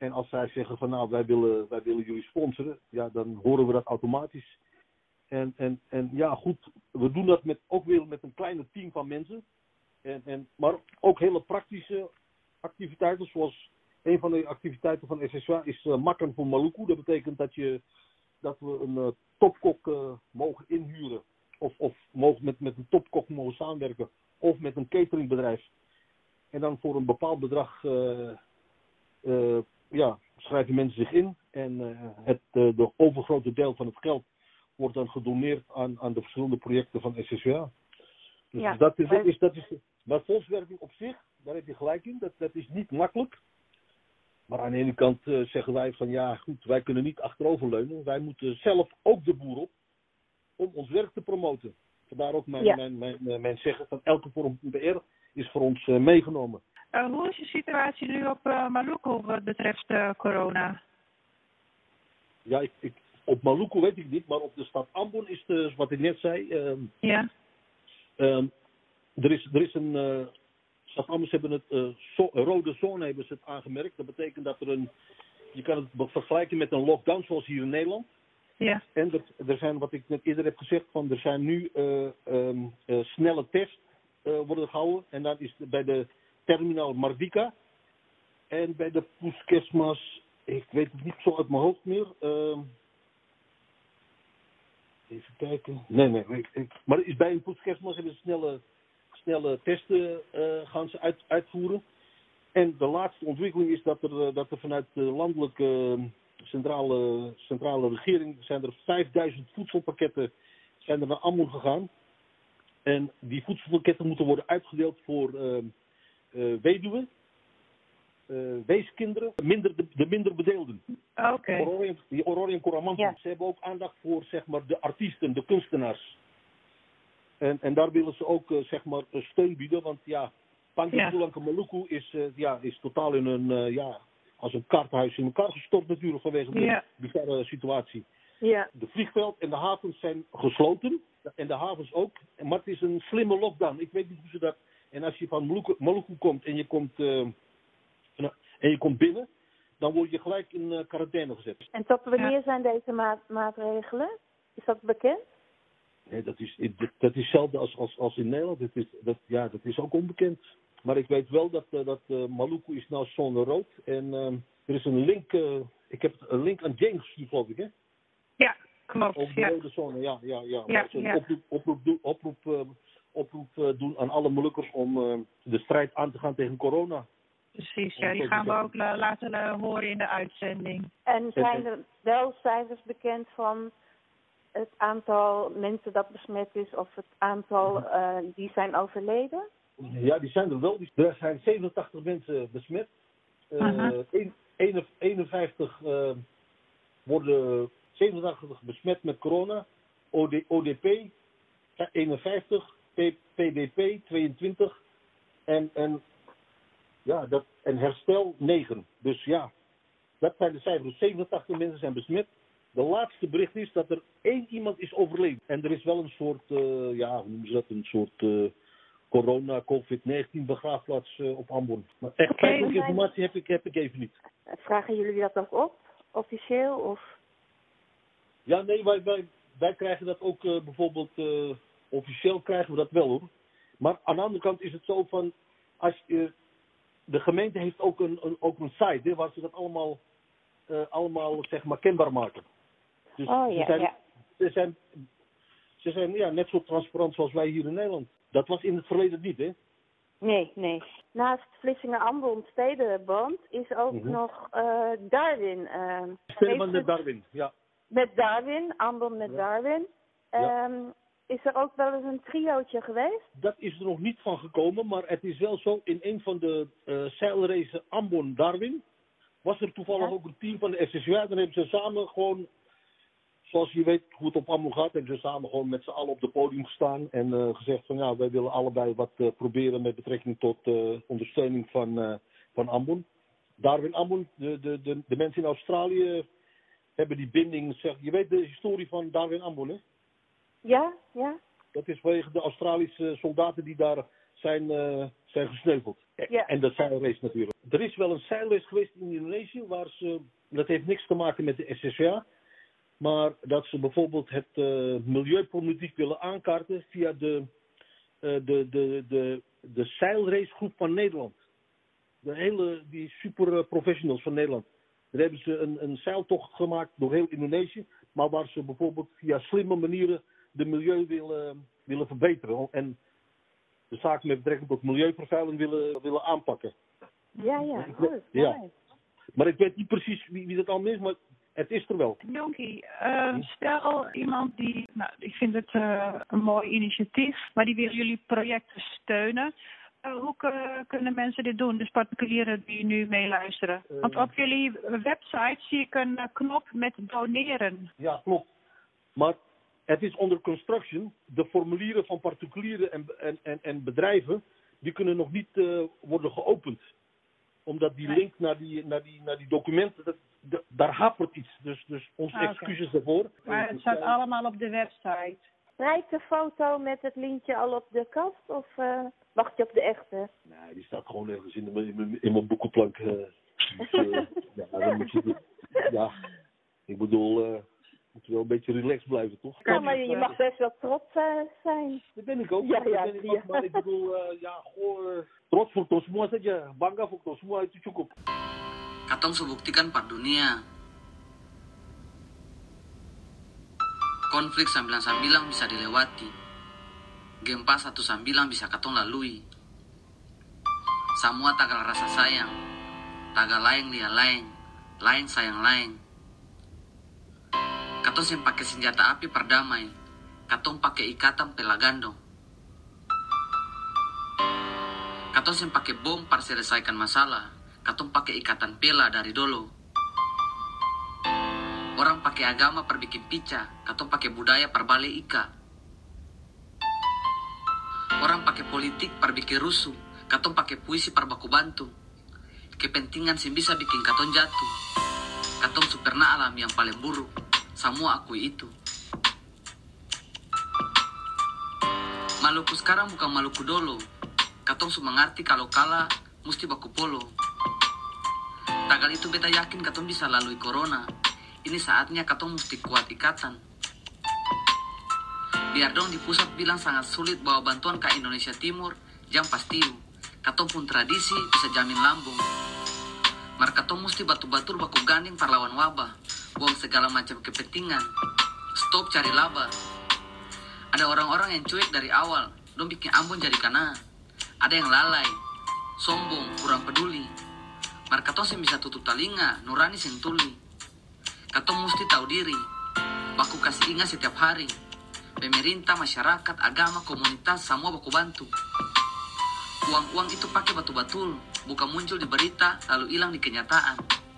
En als zij zeggen van nou, wij willen, wij willen jullie sponsoren, ja, dan horen we dat automatisch. En, en, en ja, goed, we doen dat met, ook weer met een kleine team van mensen. En, en, maar ook hele praktische activiteiten, zoals een van de activiteiten van S S W A is uh, Makan voor Maluku. Dat betekent dat, je, dat we een uh, topkok uh, mogen inhuren. Of, of mogen met, met een topkok mogen samenwerken. Of met een cateringbedrijf. En dan voor een bepaald bedrag uh, uh, ja, schrijven mensen zich in. En uh, het uh, de overgrote deel van het geld wordt dan gedoneerd aan, aan de verschillende projecten van S S W A. Dus ja, dat is, is, dat is, maar fondswerving op zich, daar heb je gelijk in, dat, dat is niet makkelijk. Maar aan de ene kant uh, zeggen wij van ja goed, wij kunnen niet achteroverleunen. Wij moeten zelf ook de boer op om ons werk te promoten. Vandaar ook mijn, ja. mijn, mijn, mijn, mijn zeggen van elke vorm van P R is voor ons uh, meegenomen. Uh, hoe is de situatie nu op uh, Maluku wat betreft uh, corona? Ja, ik, ik, op Maluku weet ik niet, maar op de stad Ambon is de, wat ik net zei. Um, ja. Um, er, is, er is een... Uh, stad Ambon hebben het uh, zo, rode zone hebben ze het aangemerkt. Dat betekent dat er een... Je kan het vergelijken met een lockdown zoals hier in Nederland. Ja. En er, er zijn, wat ik net eerder heb gezegd, van er zijn nu uh, um, uh, snelle tests uh, worden gehouden. En dat is bij de terminal Marvika. En bij de Puskesmas, ik weet het niet zo uit mijn hoofd meer. Uh, even kijken. Nee, nee. Ik, ik, maar is bij een Puskesmas hebben ze snelle, snelle testen uh, gaan ze uit, uitvoeren. En de laatste ontwikkeling is dat er, uh, dat er vanuit de landelijke... Uh, Centrale, centrale regering zijn er vijfduizend voedselpakketten zijn er naar Ambon gegaan. En die voedselpakketten moeten worden uitgedeeld voor uh, uh, weduwen, uh, weeskinderen, minder, de, de minder bedeelden. Oké. Okay. Die Ororien Koramantu. Ja. Ze hebben ook aandacht voor zeg maar, de artiesten, de kunstenaars. En, en daar willen ze ook uh, zeg maar, steun bieden, want ja, Pangasipulanka ja. Maluku is, uh, ja, is totaal in een... Uh, ja, als een kaartenhuis in elkaar gestort natuurlijk vanwege de ja. bizarre situatie. Ja. De vliegveld en de havens zijn gesloten. En de havens ook. Maar het is een slimme lockdown. Ik weet niet hoe ze dat... En als je van Maluku, Maluku komt en je komt, uh, en je komt binnen, dan word je gelijk in uh, quarantaine gezet. En tot wanneer ja. zijn deze ma- maatregelen? Is dat bekend? Nee, dat is, dat is hetzelfde als, als, als in Nederland. Dat is, dat, ja, dat is ook onbekend. Maar ik weet wel dat, uh, dat uh, Maluku is nou zone rood. En uh, er is een link, uh, ik heb een link aan James gestuurd, geloof ik, hè? Ja, klopt. Over de ja. rode zone, ja, ja, ja. ja, een ja. oproep, oproep, doen, oproep, uh, oproep uh, doen aan alle Malukkers om uh, de strijd aan te gaan tegen corona. Precies, ja, die gaan we ook la- laten uh, horen in de uitzending. En zijn er wel cijfers bekend van het aantal mensen dat besmet is of het aantal uh, die zijn overleden? Ja, die zijn er wel. Er zijn zevenentachtig mensen besmet. Uh, uh-huh. eenenvijftig uh, worden zevenentachtig besmet met corona. O D P eenenvijftig. P D P tweeëntwintig. En, en, ja, dat, en herstel negen. Dus ja, dat zijn de cijfers. zevenentachtig mensen zijn besmet. De laatste bericht is dat er één iemand is overleden. En er is wel een soort, uh, ja, hoe noemen ze dat? Een soort... Uh, corona, covid negentien begraafplaats uh, op Ambon. Maar echt okay, feitelijke zijn... informatie heb ik, heb ik even niet. Vragen jullie dat ook op? Officieel? Of? Ja, nee, wij, wij, wij krijgen dat ook uh, bijvoorbeeld uh, officieel krijgen we dat wel hoor. Maar aan de andere kant is het zo van, als uh, de gemeente heeft ook een, een, ook een site hè, waar ze dat allemaal, uh, allemaal zeg maar kenbaar maken. Dus oh, ze ja, zijn, ja. Ze zijn, ze zijn ja, net zo transparant zoals wij hier in Nederland. Dat was in het verleden niet, hè? Nee, nee. Naast Vlissingen-Ambon Stedenband is ook mm-hmm. nog uh, Darwin. Uh, Stedenband met Darwin, ja. Met Darwin, Ambon met ja. Darwin. Um, ja. Is er ook wel eens een triootje geweest? Dat is er nog niet van gekomen, maar het is wel zo, in een van de uh, zeilracen Ambon-Darwin was er toevallig ja. ook een team van de S S W A. Dan hebben ze samen gewoon... Zoals je weet hoe het op Ambon gaat, hebben ze samen gewoon met z'n allen op het podium gestaan en uh, gezegd van ja, wij willen allebei wat uh, proberen met betrekking tot uh, ondersteuning van, uh, van Ambon. Darwin Ambon, de, de, de, de mensen in Australië hebben die binding, zeg, je weet de historie van Darwin Ambon, hè? Ja, ja. Dat is vanwege de Australische soldaten die daar zijn, uh, zijn gesneuveld. Ja. En dat zeilrace natuurlijk. Er is wel een zeilrace geweest in Indonesië, waar ze, dat heeft niks te maken met de S S C A, maar dat ze bijvoorbeeld het uh, milieuproblematiek willen aankaarten via de, uh, de, de, de, de zeilracegroep van Nederland. De hele, die super professionals van Nederland. Daar hebben ze een, een zeiltocht gemaakt door heel Indonesië, maar waar ze bijvoorbeeld via slimme manieren de milieu willen, willen verbeteren. En de zaken met betrekking tot milieuvervuiling willen, willen aanpakken. Ja, ja. Ik, oh, dat is ja. mooi. Maar ik weet niet precies wie, wie dat allemaal is, maar het is er wel. Jonkie, uh, stel iemand die, nou, ik vind het uh, een mooi initiatief, maar die wil jullie projecten steunen. Uh, hoe uh, kunnen mensen dit doen, dus particulieren die nu meeluisteren? Uh, Want op jullie website zie ik een uh, knop met doneren. Ja, klopt. Maar het is onder construction. De formulieren van particulieren en, en, en, en bedrijven, die kunnen nog niet uh, worden geopend. Omdat die link naar die, naar die, naar die documenten, dat, dat, daar hapert iets. Dus, dus onze ah, excuses okay. daarvoor. Maar het staat allemaal op de website. Rijdt de foto met het lintje al op de kast of uh, wacht je op de echte? Nee, die staat gewoon ergens in, de, in, mijn, in mijn boekenplank. Uh, dus, uh, ja, dan moet je, ja, ik bedoel, uh, moet je wel een beetje relaxed blijven, toch? Ja, maar je mag best wel trots uh, zijn. Dat ben ik ook. Ja, dat ja, ben ik ja. ook, maar ik bedoel, uh, ja, goh, uh, trots voor ons semua saja, bangga voor ons semua itu cukup. Katong sebuktikan par dunia. Konflik sembilan sembilan bisa dilewati. Gempa satu sembilan bisa katong lalui. Semua tagal rasa sayang. Tagal laeng lia laeng. Laeng sayang laeng. Katong sem pakai senjata api perdamai. Katong pakai ikatan pelagandong. Katong sem pakai bom par selesaikan masalah. Katong pakai ikatan pela dari dolo. Orang pakai agama per bikin pica, katong pakai budaya per bale ika. Orang pakai politik per bikin rusuh, katong pakai puisi per baku bantu. Kepentingan sih bisa bikin katong jatuh. Katong superna alam yang paling buruk, semua akui itu. Maluku sekarang bukan Maluku dulu. Katong su mengerti kalau kalah mesti baku polo. Tagal itu beta yakin katong bisa lalui corona. Ini saatnya katong mesti kuat ikatan. Biar dong di pusat bilang sangat sulit bawa bantuan ke Indonesia Timur, jam pastiu. Katong pun tradisi bisa jamin lambung. Mar katong mesti batu-batur baku ganding parlawan wabah. Buang segala macam kepentingan. Stop cari laba. Ada orang-orang yang cuek dari awal, dong bikin Ambon jadi kana. Ada yang lalai, sombong, kurang peduli. Mar katong sih bisa tutup telinga, nurani sing tuli. Katong mesti tahu diri, baku kasih ingat setiap hari. Pemerintah, masyarakat, agama, komunitas, semua baku bantu. Uang-uang itu pakai batu-batul, bukan muncul di berita lalu hilang di kenyataan.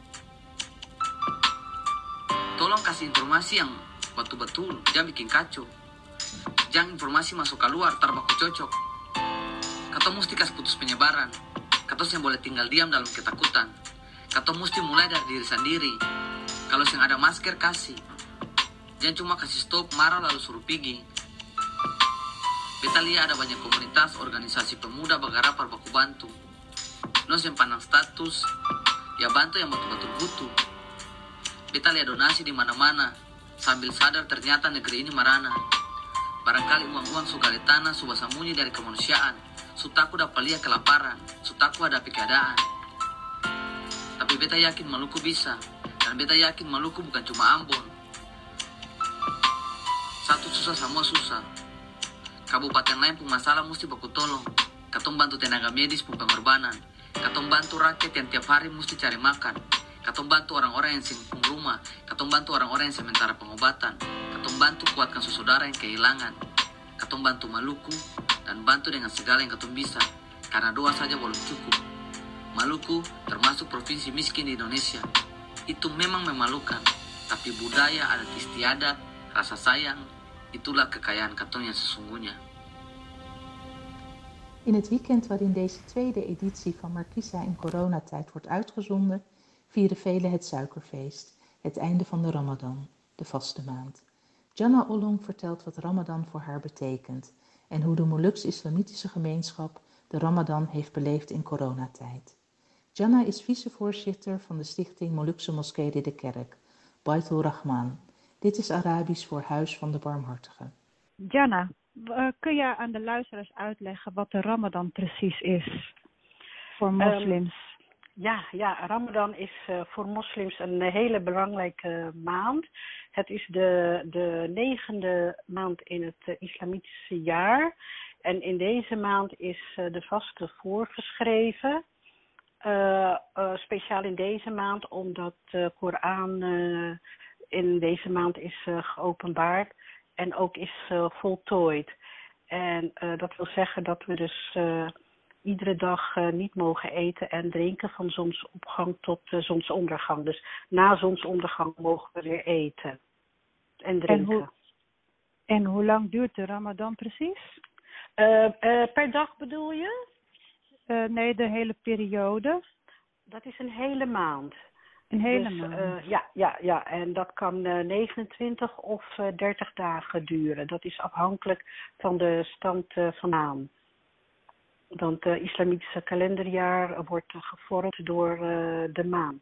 Tolong kasih informasi yang batu-batul, jangan bikin kacau. Jangan informasi masuk keluar, tar baku cocok. Katong mesti kasih putus penyebaran. Katong yang boleh tinggal diam dalam ketakutan. Katong mesti mulai dari diri sendiri. Kalau yang ada masker kasih. Jangan cuma kasih stop, marah lalu suruh pergi. Beta lihat ada banyak komunitas, organisasi pemuda bagara par baku bantu. Nos yang pandang status, ya bantu yang betul-betul butuh. Beta lihat donasi di mana-mana, sambil sadar ternyata negeri ini marana. Barangkali uang-uang sugali tanah, subah sembunyi dari kemanusiaan. Sutaku dapat lihat kelaparan, sutaku hadapi keadaan. Tapi beta yakin Maluku bisa. Dan beta yakin Maluku bukan cuma Ambon. Satu susah, semua susah. Kabupaten lain pun masalah mesti baku tolong. Katong bantu tenaga medis pun pengorbanan. Katong bantu rakyat yang tiap hari mesti cari makan. Katong bantu orang-orang yang singkung rumah. Katong bantu orang-orang yang sementara pengobatan. Katong bantu kuatkan saudara yang kehilangan. Katong bantu Maluku dan bantu dengan segala yang katong bisa. Karena doa saja belum cukup. Maluku termasuk provinsi miskin di Indonesia. Itu memang memalukan, tapi budaya, adat istiadat, rasa sayang, itulah kekayaan katong yang sesungguhnya. In het weekend waarin deze tweede editie van Markisa in coronatijd wordt uitgezonden, vieren velen het suikerfeest, het einde van de Ramadan, de vaste maand. Jannah Ollong vertelt wat Ramadan voor haar betekent en hoe de Molukse islamitische gemeenschap de Ramadan heeft beleefd in coronatijd. Jannah is vicevoorzitter van de stichting Molukse Moskee de Kerk, Baitul Rahman. Dit is Arabisch voor Huis van de Barmhartigen. Jannah, uh, kun je aan de luisteraars uitleggen wat de Ramadan precies is voor moslims? Um, ja, ja, Ramadan is uh, voor moslims een hele belangrijke maand. Het is de, de negende maand in het uh, islamitische jaar. En in deze maand is uh, de vaste voorgeschreven. Uh, uh, speciaal in deze maand, omdat de Koran uh, in deze maand is uh, geopenbaard en ook is uh, voltooid. En uh, dat wil zeggen dat we dus uh, iedere dag uh, niet mogen eten en drinken van zonsopgang tot uh, zonsondergang. Dus na zonsondergang mogen we weer eten en drinken. En hoe, en hoe lang duurt de Ramadan precies? Uh, uh, per dag bedoel je? Uh, nee, de hele periode. Dat is een hele maand. Een hele dus, maand? Uh, ja, ja, ja, en dat kan uh, negenentwintig of uh, dertig dagen duren. Dat is afhankelijk van de stand uh, van maan. Want het uh, islamitische kalenderjaar wordt uh, gevormd door uh, de maan.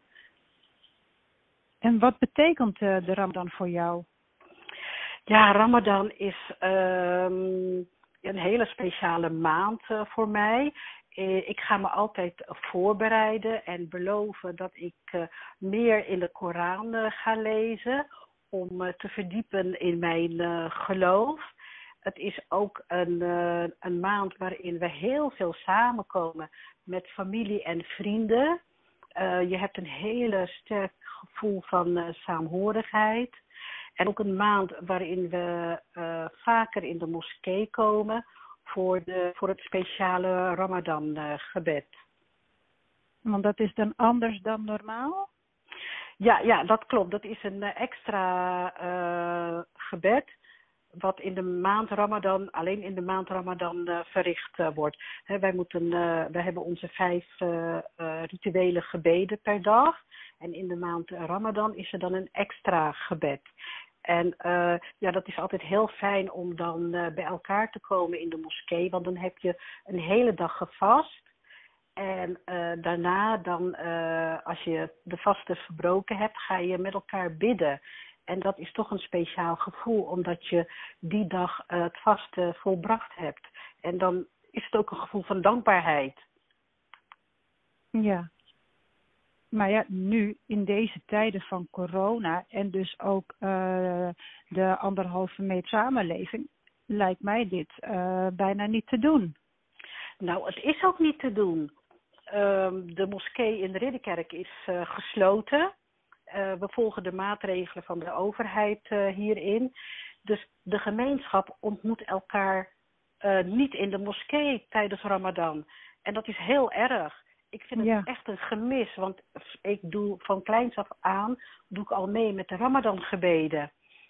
En wat betekent uh, de Ramadan voor jou? Ja, Ramadan is um, een hele speciale maand uh, voor mij. Ik ga me altijd voorbereiden en beloven dat ik uh, meer in de Koran uh, ga lezen om uh, te verdiepen in mijn uh, geloof. Het is ook een, uh, een maand waarin we heel veel samenkomen met familie en vrienden. Uh, je hebt een hele sterk gevoel van uh, saamhorigheid. En ook een maand waarin we uh, vaker in de moskee komen voor, de, voor het speciale Ramadan-gebed. Want dat is dan anders dan normaal? Ja, ja, dat klopt. Dat is een extra uh, gebed wat in de maand Ramadan, alleen in de maand Ramadan uh, verricht uh, wordt. He, wij, moeten, uh, wij hebben onze vijf uh, uh, rituele gebeden per dag. En in de maand Ramadan is er dan een extra gebed. En uh, ja, dat is altijd heel fijn om dan uh, bij elkaar te komen in de moskee. Want dan heb je een hele dag gevast. En uh, daarna, dan, uh, als je de vasten verbroken hebt, ga je met elkaar bidden. En dat is toch een speciaal gevoel, omdat je die dag uh, het vasten volbracht hebt. En dan is het ook een gevoel van dankbaarheid. Ja. Maar ja, nu in deze tijden van corona en dus ook uh, de anderhalve meter samenleving, lijkt mij dit uh, bijna niet te doen. Nou, het is ook niet te doen. Uh, de moskee in de Ridderkerk is uh, gesloten. Uh, we volgen de maatregelen van de overheid uh, hierin. Dus de gemeenschap ontmoet elkaar uh, niet in de moskee tijdens Ramadan. En dat is heel erg. Ik vind het ja. echt een gemis, want ik doe van kleins af aan, doe ik al mee met de Ramadan-gebeden.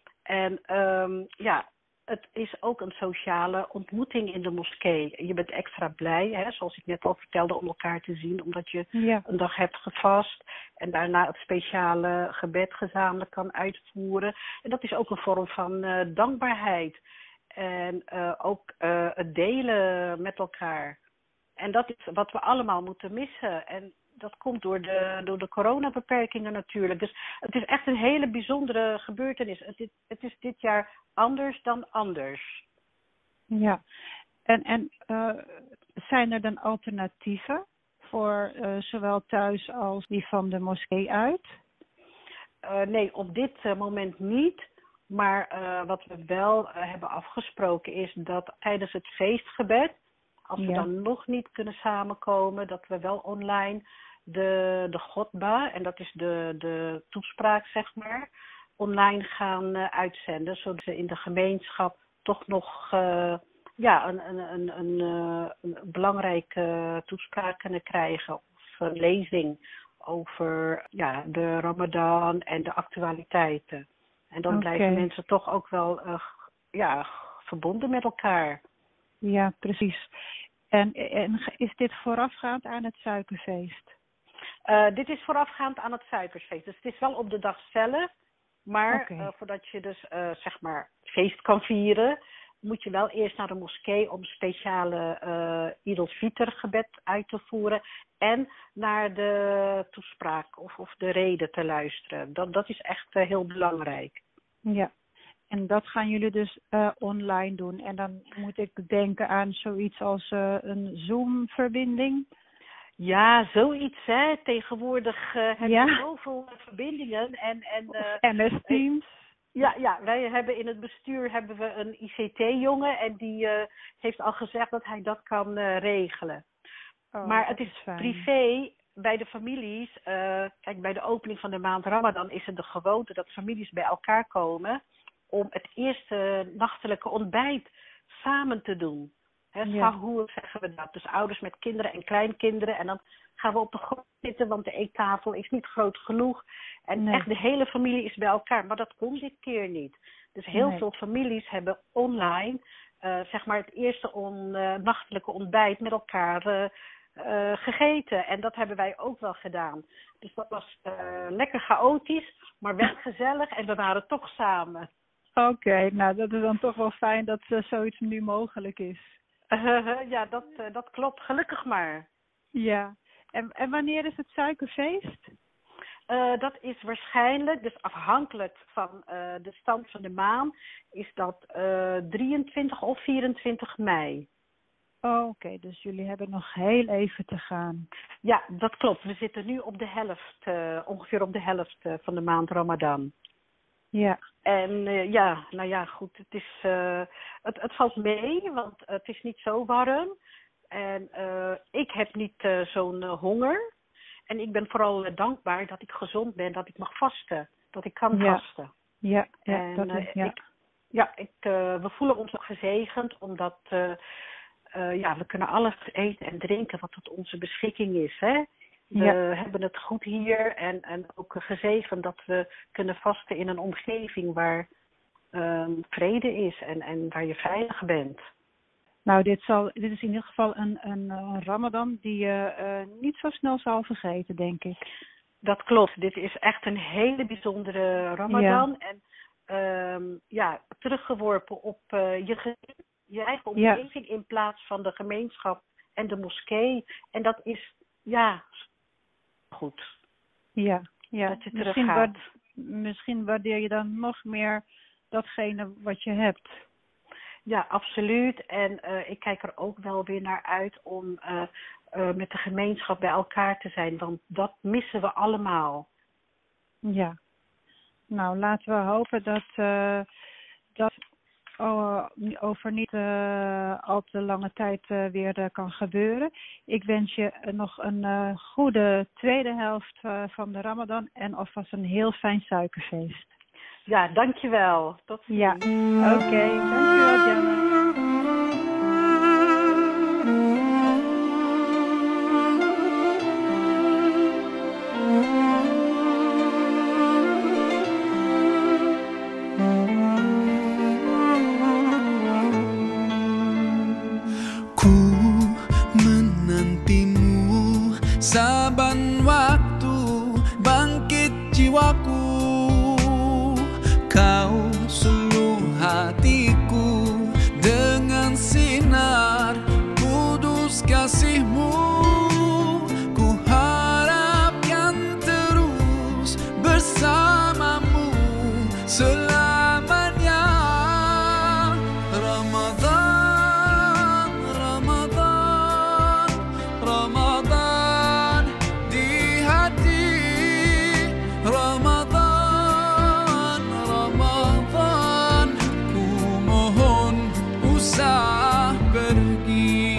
En um, ja, het is ook een sociale ontmoeting in de moskee. Je bent extra blij, hè, zoals ik net al vertelde, om elkaar te zien, omdat je ja. een dag hebt gevast en daarna het speciale gebed gezamenlijk kan uitvoeren. En dat is ook een vorm van uh, dankbaarheid en uh, ook uh, het delen met elkaar. En dat is wat we allemaal moeten missen. En dat komt door de, door de coronabeperkingen natuurlijk. Dus het is echt een hele bijzondere gebeurtenis. Het is, het is dit jaar anders dan anders. Ja. En, en uh, zijn er dan alternatieven voor uh, zowel thuis als die van de moskee uit? Uh, nee, op dit uh, moment niet. Maar uh, wat we wel uh, hebben afgesproken is dat tijdens het feestgebed, als we ja. dan nog niet kunnen samenkomen, dat we wel online de, de godba, en dat is de, de toespraak zeg maar, online gaan uh, uitzenden. Zodat ze in de gemeenschap toch nog uh, ja, een, een, een, een, uh, een belangrijke toespraak kunnen krijgen. Of een lezing over ja, de Ramadan en de actualiteiten. En dan okay. blijven mensen toch ook wel uh, ja, verbonden met elkaar. Ja, precies. En, en is dit voorafgaand aan het suikerfeest? Uh, dit is voorafgaand aan het suikerfeest. Dus het is wel op de dag zelf. Maar okay. uh, voordat je dus uh, zeg maar feest kan vieren, moet je wel eerst naar de moskee om speciale uh, Eid al-Fitr gebed uit te voeren en naar de toespraak of, of de reden te luisteren. Dat, dat is echt uh, heel belangrijk. Ja, en dat gaan jullie dus uh, online doen. En dan moet ik denken aan zoiets als uh, een Zoom-verbinding. Ja, zoiets hè. Tegenwoordig uh, heb je ja. zoveel verbindingen. En, en, uh, M S Teams. Ja, ja, wij hebben in het bestuur hebben we een I C T-jongen en die uh, heeft al gezegd dat hij dat kan uh, regelen. Oh, maar het is, is privé bij de families. Uh, kijk, bij de opening van de maand Ramadan is het de gewoonte dat families bij elkaar komen om het eerste nachtelijke ontbijt samen te doen. He, ja. Sahur zeggen we dat. Dus ouders met kinderen en kleinkinderen. En dan gaan we op de grond zitten, want de eettafel is niet groot genoeg. En nee. echt de hele familie is bij elkaar. Maar dat kon dit keer niet. Dus heel nee. veel families hebben online uh, zeg maar het eerste on, uh, nachtelijke ontbijt met elkaar uh, uh, gegeten. En dat hebben wij ook wel gedaan. Dus dat was uh, lekker chaotisch, maar wel gezellig. En we waren toch samen. Oké, okay, nou dat is dan toch wel fijn dat uh, zoiets nu mogelijk is. Uh, ja, dat, uh, dat klopt. Gelukkig maar. Ja. En, en wanneer is het suikerfeest? Uh, dat is waarschijnlijk, dus afhankelijk van uh, de stand van de maan, is dat uh, drieëntwintig of vierentwintig mei. Oh, oké, okay. Dus jullie hebben nog heel even te gaan. Ja, dat klopt. We zitten nu op de helft, uh, ongeveer op de helft uh, van de maand Ramadan. Ja. En uh, ja, nou ja, goed, het is, uh, het, het valt mee, want het is niet zo warm. En uh, ik heb niet uh, zo'n uh, honger. En ik ben vooral uh, dankbaar dat ik gezond ben, dat ik mag vasten. Dat ik kan ja. vasten. Ja, ja, en, dat is, uh, ja. Ik, ja, ik, uh, we voelen ons ook gezegend, omdat uh, uh, ja, we kunnen alles eten en drinken wat tot onze beschikking is, hè. We ja. hebben het goed hier en, en ook gezegend dat we kunnen vasten in een omgeving waar um, vrede is en, en waar je veilig bent. Nou, dit, zal, dit is in ieder geval een, een, een Ramadan die je uh, niet zo snel zal vergeten, denk ik. Dat klopt. Dit is echt een hele bijzondere Ramadan. Ja. En um, ja, teruggeworpen op uh, je gezin, je eigen omgeving ja. in plaats van de gemeenschap en de moskee. En dat is, ja, goed. Ja, ja. Dat je misschien, waard, misschien waardeer je dan nog meer datgene wat je hebt. Ja, absoluut. En uh, ik kijk er ook wel weer naar uit om uh, uh, met de gemeenschap bij elkaar te zijn. Want dat missen we allemaal. Ja. Nou, laten we hopen dat uh, dat oh, over niet uh, al te lange tijd uh, weer uh, kan gebeuren. Ik wens je uh, nog een uh, goede tweede helft uh, van de Ramadan en alvast een heel fijn suikerfeest. Ja, dankjewel. Tot ziens. Ja, oké. Okay. Dankjewel, Janne. Ku menantimu saban waktu bangkit jiwaku. Kau suluh hatiku dengan sinar kudus kasih-Mu. Ku harapkan terus bersamamu selamanya. Ramadan, Ramadan, Ramadan di hati. Ramadan, usah pergi.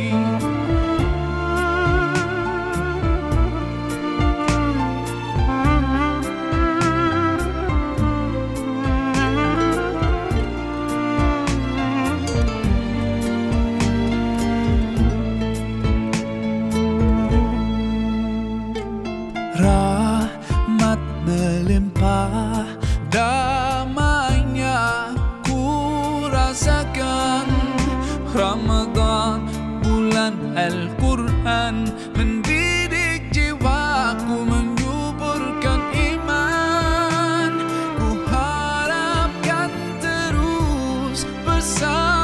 Rahmat melimpah, damainya ku rasakan. Ramadan, bulan Al-Quran, mendidik jiwaku, menyuburkan iman. Ku harapkan terus bersama.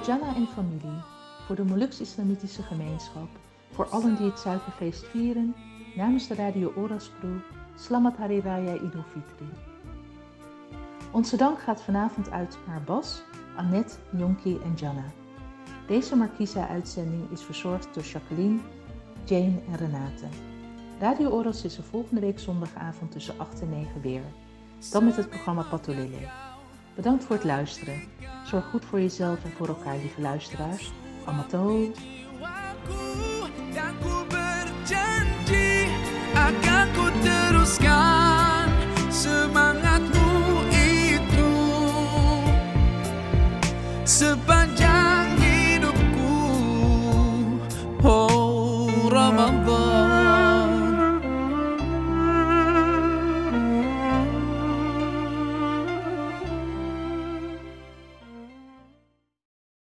Jannah en familie, voor de Molukse Islamitische Gemeenschap, voor allen die het suikerfeest vieren, namens de Radio Oras crew, Slamat Hari Raya Idul Fitri. Onze dank gaat vanavond uit naar Bas, Annette, Jonki en Jannah. Deze Markisa-uitzending is verzorgd door Jacqueline, Jane en Renate. Radio Oras is er volgende week zondagavond tussen acht en negen weer. Dan met het programma Patolele. Bedankt voor het luisteren. Zorg goed voor jezelf en voor elkaar, lieve luisteraars. Amato. Akan ku teruskan